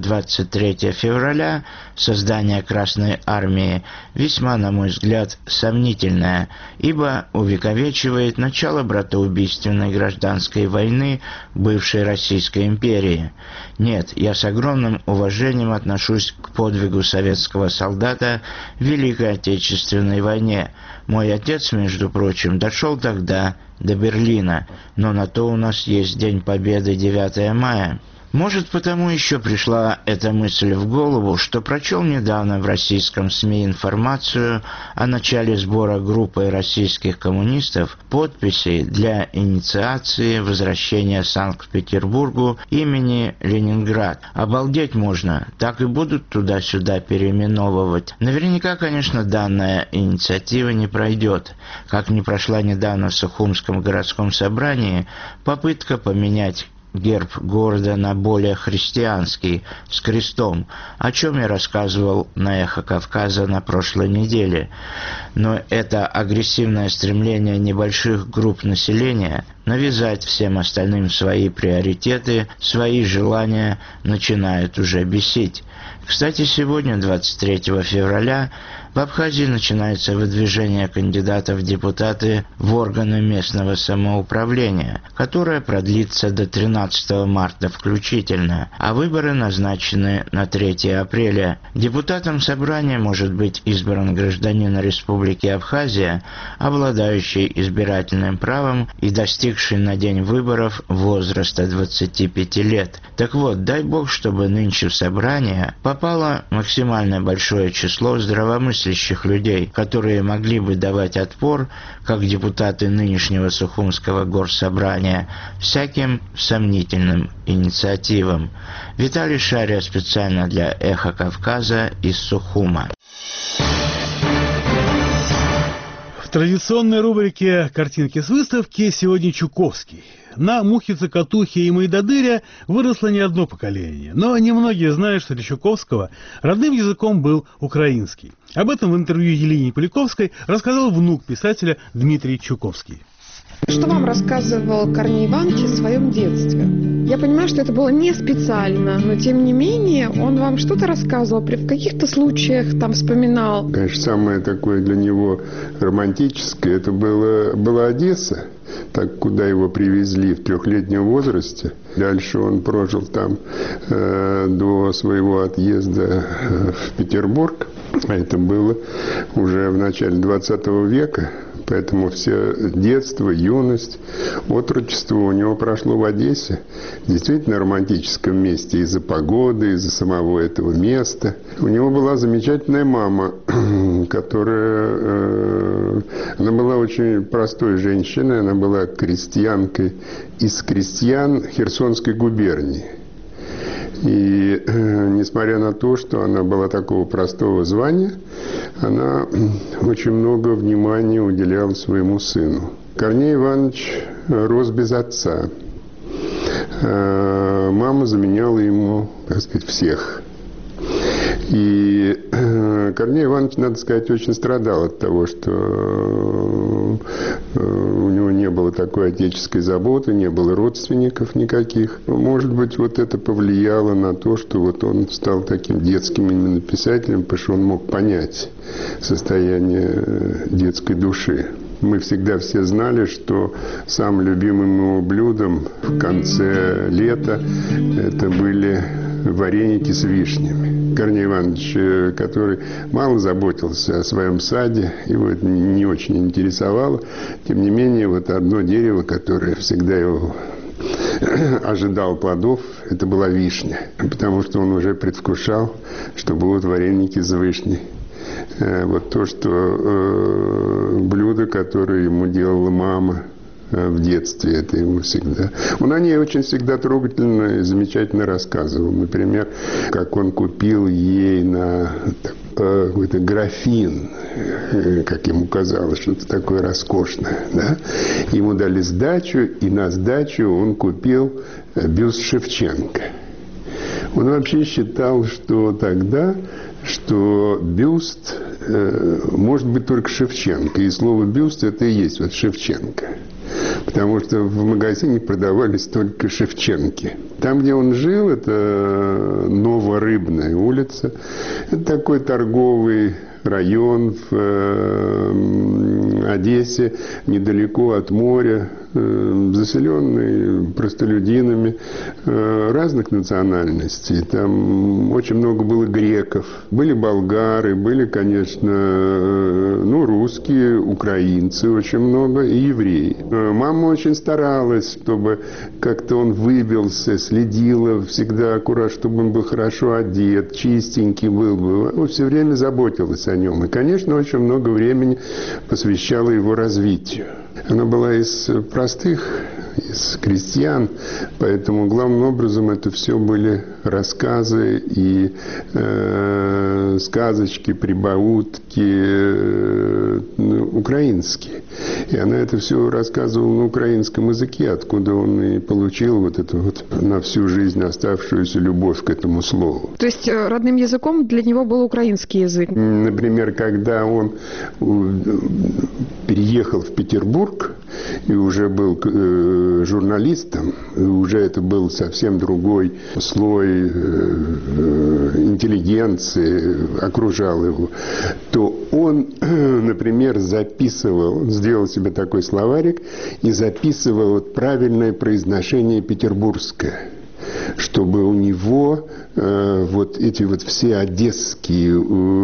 23 февраля, создание Красной Армии, весьма, на мой взгляд, сомнительная, ибо увековечивает начало братоубийственной гражданской войны бывшей Российской империи. Нет, я с огромным уважением отношусь к подвигу советского солдата в Великой Отечественной войне. Мой отец, между прочим, дошел тогда до Берлина, но на то у нас есть День Победы 9 мая. Может, потому еще пришла эта мысль в голову, что прочел недавно в российском СМИ информацию о начале сбора группой российских коммунистов подписей для инициации возвращения Санкт-Петербургу имени Ленинград. Обалдеть можно, так и будут туда-сюда переименовывать. Наверняка, конечно, данная инициатива не пройдет, как не прошла недавно в Сухумском городском собрании попытка поменять герб города на более христианский, с крестом, о чем я рассказывал на «Эхо Кавказа» на прошлой неделе. Но это агрессивное стремление небольших групп населения навязать всем остальным свои приоритеты, свои желания начинает уже бесить. Кстати, сегодня, 23 февраля, в Абхазии начинается выдвижение кандидатов в депутаты в органы местного самоуправления, которое продлится до 13 марта включительно, а выборы назначены на 3 апреля. Депутатом собрания может быть избран гражданин Республики Абхазия, обладающий избирательным правом и достигший на день выборов возраста 25 лет. Так вот, дай бог, чтобы нынче в собрание попало максимально большое число здравомыслящих людей, которые могли бы давать отпор, как депутаты нынешнего Сухумского горсобрания, всяким сомнительным инициативам. Виталий Шария специально для «Эхо Кавказа» из Сухума. В традиционной рубрике «Картинки с выставки» сегодня Чуковский. На Мухе-Цокотухе и Майдадыре выросло не одно поколение, но немногие знают, что для Чуковского родным языком был украинский. Об этом в интервью Елене Поляковской рассказал внук писателя Дмитрий Чуковский. Что вам рассказывал Корней Иванович в своем детстве? Я понимаю, что это было не специально, но тем не менее он вам что-то рассказывал, в каких-то случаях там вспоминал. Конечно, самое такое для него романтическое, это была Одесса, так куда его привезли в 3-летнем возрасте. Дальше он прожил там до своего отъезда в Петербург. Это было уже в начале 20 века. Поэтому все детство, юность, отрочество у него прошло в Одессе. Действительно романтическом месте из-за погоды, из-за самого этого места. У него была замечательная мама, которая... Она была очень простой женщиной. Она была крестьянкой из крестьян Херсонской губернии. И несмотря на то, что она была такого простого звания, она очень много внимания уделяла своему сыну. Корней Иванович рос без отца. Мама заменяла ему, так сказать, всех. И Корней Иванович, надо сказать, очень страдал от того, что у него не было такой отеческой заботы, не было родственников никаких. Может быть, вот это повлияло на то, что вот он стал таким детским именно писателем, потому что он мог понять состояние детской души. Мы всегда все знали, что самым любимым его блюдом в конце лета это были вареники с вишнями. Корней Иванович, который мало заботился о своем саде, его это не очень интересовало. Тем не менее, вот одно дерево, которое всегда его ожидал плодов, это была вишня. Потому что он уже предвкушал, что будут вареники с вишней. Вот то, что блюдо, которое ему делала мама в детстве, это ему всегда. Он о ней очень всегда трогательно и замечательно рассказывал. Например, как он купил ей на какой-то графин, как ему казалось, что-то такое роскошное. Да? Ему дали сдачу, и на сдачу он купил бюст Шевченко. Он вообще считал, что тогда, что бюст может быть только Шевченко. И слово «бюст» это и есть вот Шевченко. Потому что в магазине продавались только Шевченки. Там, где он жил, это Новорыбная улица. Это такой торговый район в Одессе, недалеко от моря, заселенный простолюдинами разных национальностей. Там очень много было греков, были болгары, были, конечно, русские, украинцы очень много и евреи. Мама очень старалась, чтобы как-то он выбился, следила всегда аккуратно, чтобы он был хорошо одет, чистенький был. Все время заботилась о нем. И, конечно, очень много времени посвящала его развитию. Она была из простых, из крестьян, поэтому главным образом это все были рассказы и сказочки, прибаутки украинские. И она это все рассказывала на украинском языке, откуда он и получил вот эту вот на всю жизнь оставшуюся любовь к этому слову. То есть родным языком для него был украинский язык? Например, когда он переехал в Петербург и уже был журналистом, уже это был совсем другой слой интеллигенции, окружал его, то он, например, записывал, сделал себе такой словарик и записывал правильное произношение петербургское, чтобы у него вот эти вот все одесские,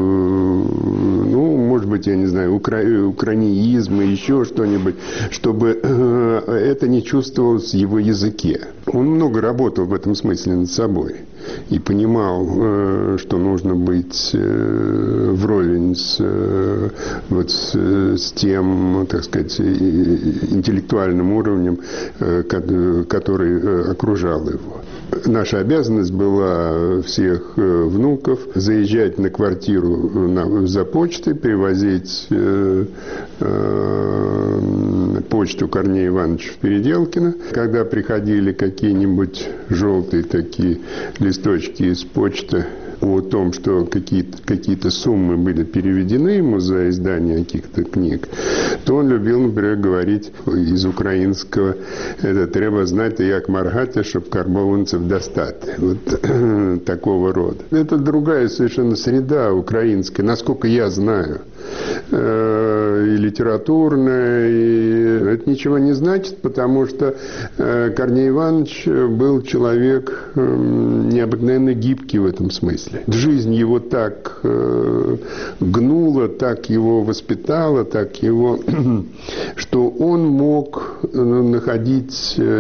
может быть, я не знаю, украинизмы, еще что-нибудь, чтобы это не чувствовалось в его языке. Он много работал в этом смысле над собой и понимал, что нужно быть вровень с тем, так сказать, интеллектуальным уровнем, который окружал его. Наша обязанность была всех внуков заезжать на квартиру за почтой, привозить почту Корнея Ивановича в Переделкино. Когда приходили какие-нибудь желтые такие листочки из почты о том, что какие-то суммы были переведены ему за издание каких-то книг, то он любил, например, говорить из украинского: это треба знать, як моргати, чтоб карбованцев достать. Вот такого рода. Это другая совершенно среда украинская, насколько я знаю. И литературная, и это ничего не значит, потому что Корней Иванович был человек необыкновенно гибкий в этом смысле. Жизнь его так гнула, так его воспитала, так его, что он мог найти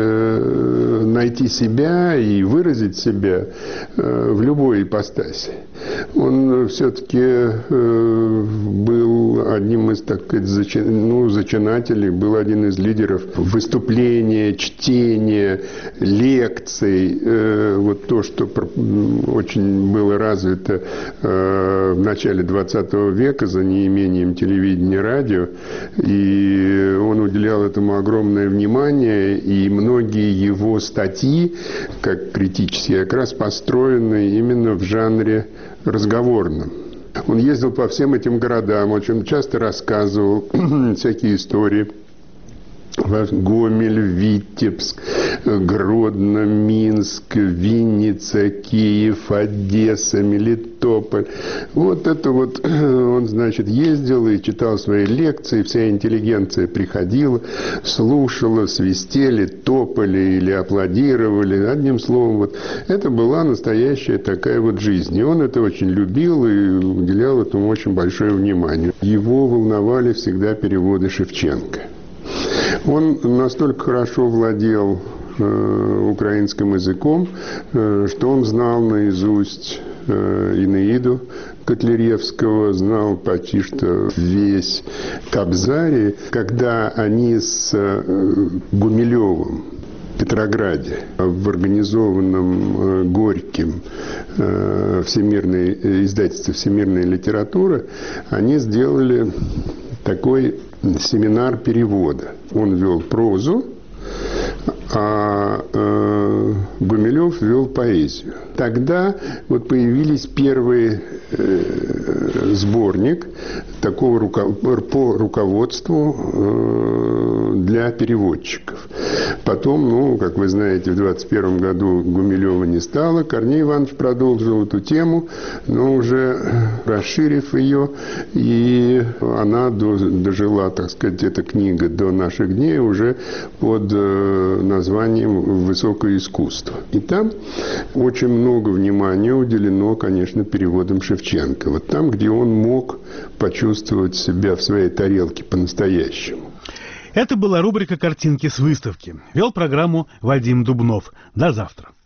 себя и выразить себя в любой ипостаси. Он все-таки был одним из, так сказать, зачинателей, был один из лидеров выступления, чтения, лекций. Вот то, что очень было развито в начале 20 века за неимением телевидения и радио. И он уделял этому огромное внимание, и многие его статьи, как критические, как раз построены именно в жанре разговорном. Он ездил по всем этим городам, очень часто рассказывал всякие истории. Гомель, Витебск, Гродно, Минск, Винница, Киев, Одесса, Мелитополь. Вот это вот он, значит, ездил и читал свои лекции, вся интеллигенция приходила, слушала, свистели, топали или аплодировали. Одним словом, вот это была настоящая такая вот жизнь. И он это очень любил и уделял этому очень большое внимание. Его волновали всегда переводы Шевченко. Он настолько хорошо владел украинским языком, что он знал наизусть Энеиду Котляревского, знал почти что весь Кобзарий. Когда они с Гумилевым Петрограде, в организованном Горьким издательстве «Всемирная литература», они сделали такой семинар перевода. Он вел прозу, а Гумилев вел поэзию. Тогда вот появились первый сборник такого по руководству для переводчиков. Потом, как вы знаете, в 21 году Гумилева не стало. Корней Иванович продолжил эту тему, но уже расширив ее, и она дожила, так сказать, эта книга до наших дней уже под названием «Высокое искусство». И там очень много внимания уделено, конечно, переводам Шевченко. Вот там, где он мог почувствовать себя в своей тарелке по-настоящему. Это была рубрика «Картинки с выставки». Вел программу Вадим Дубнов. До завтра.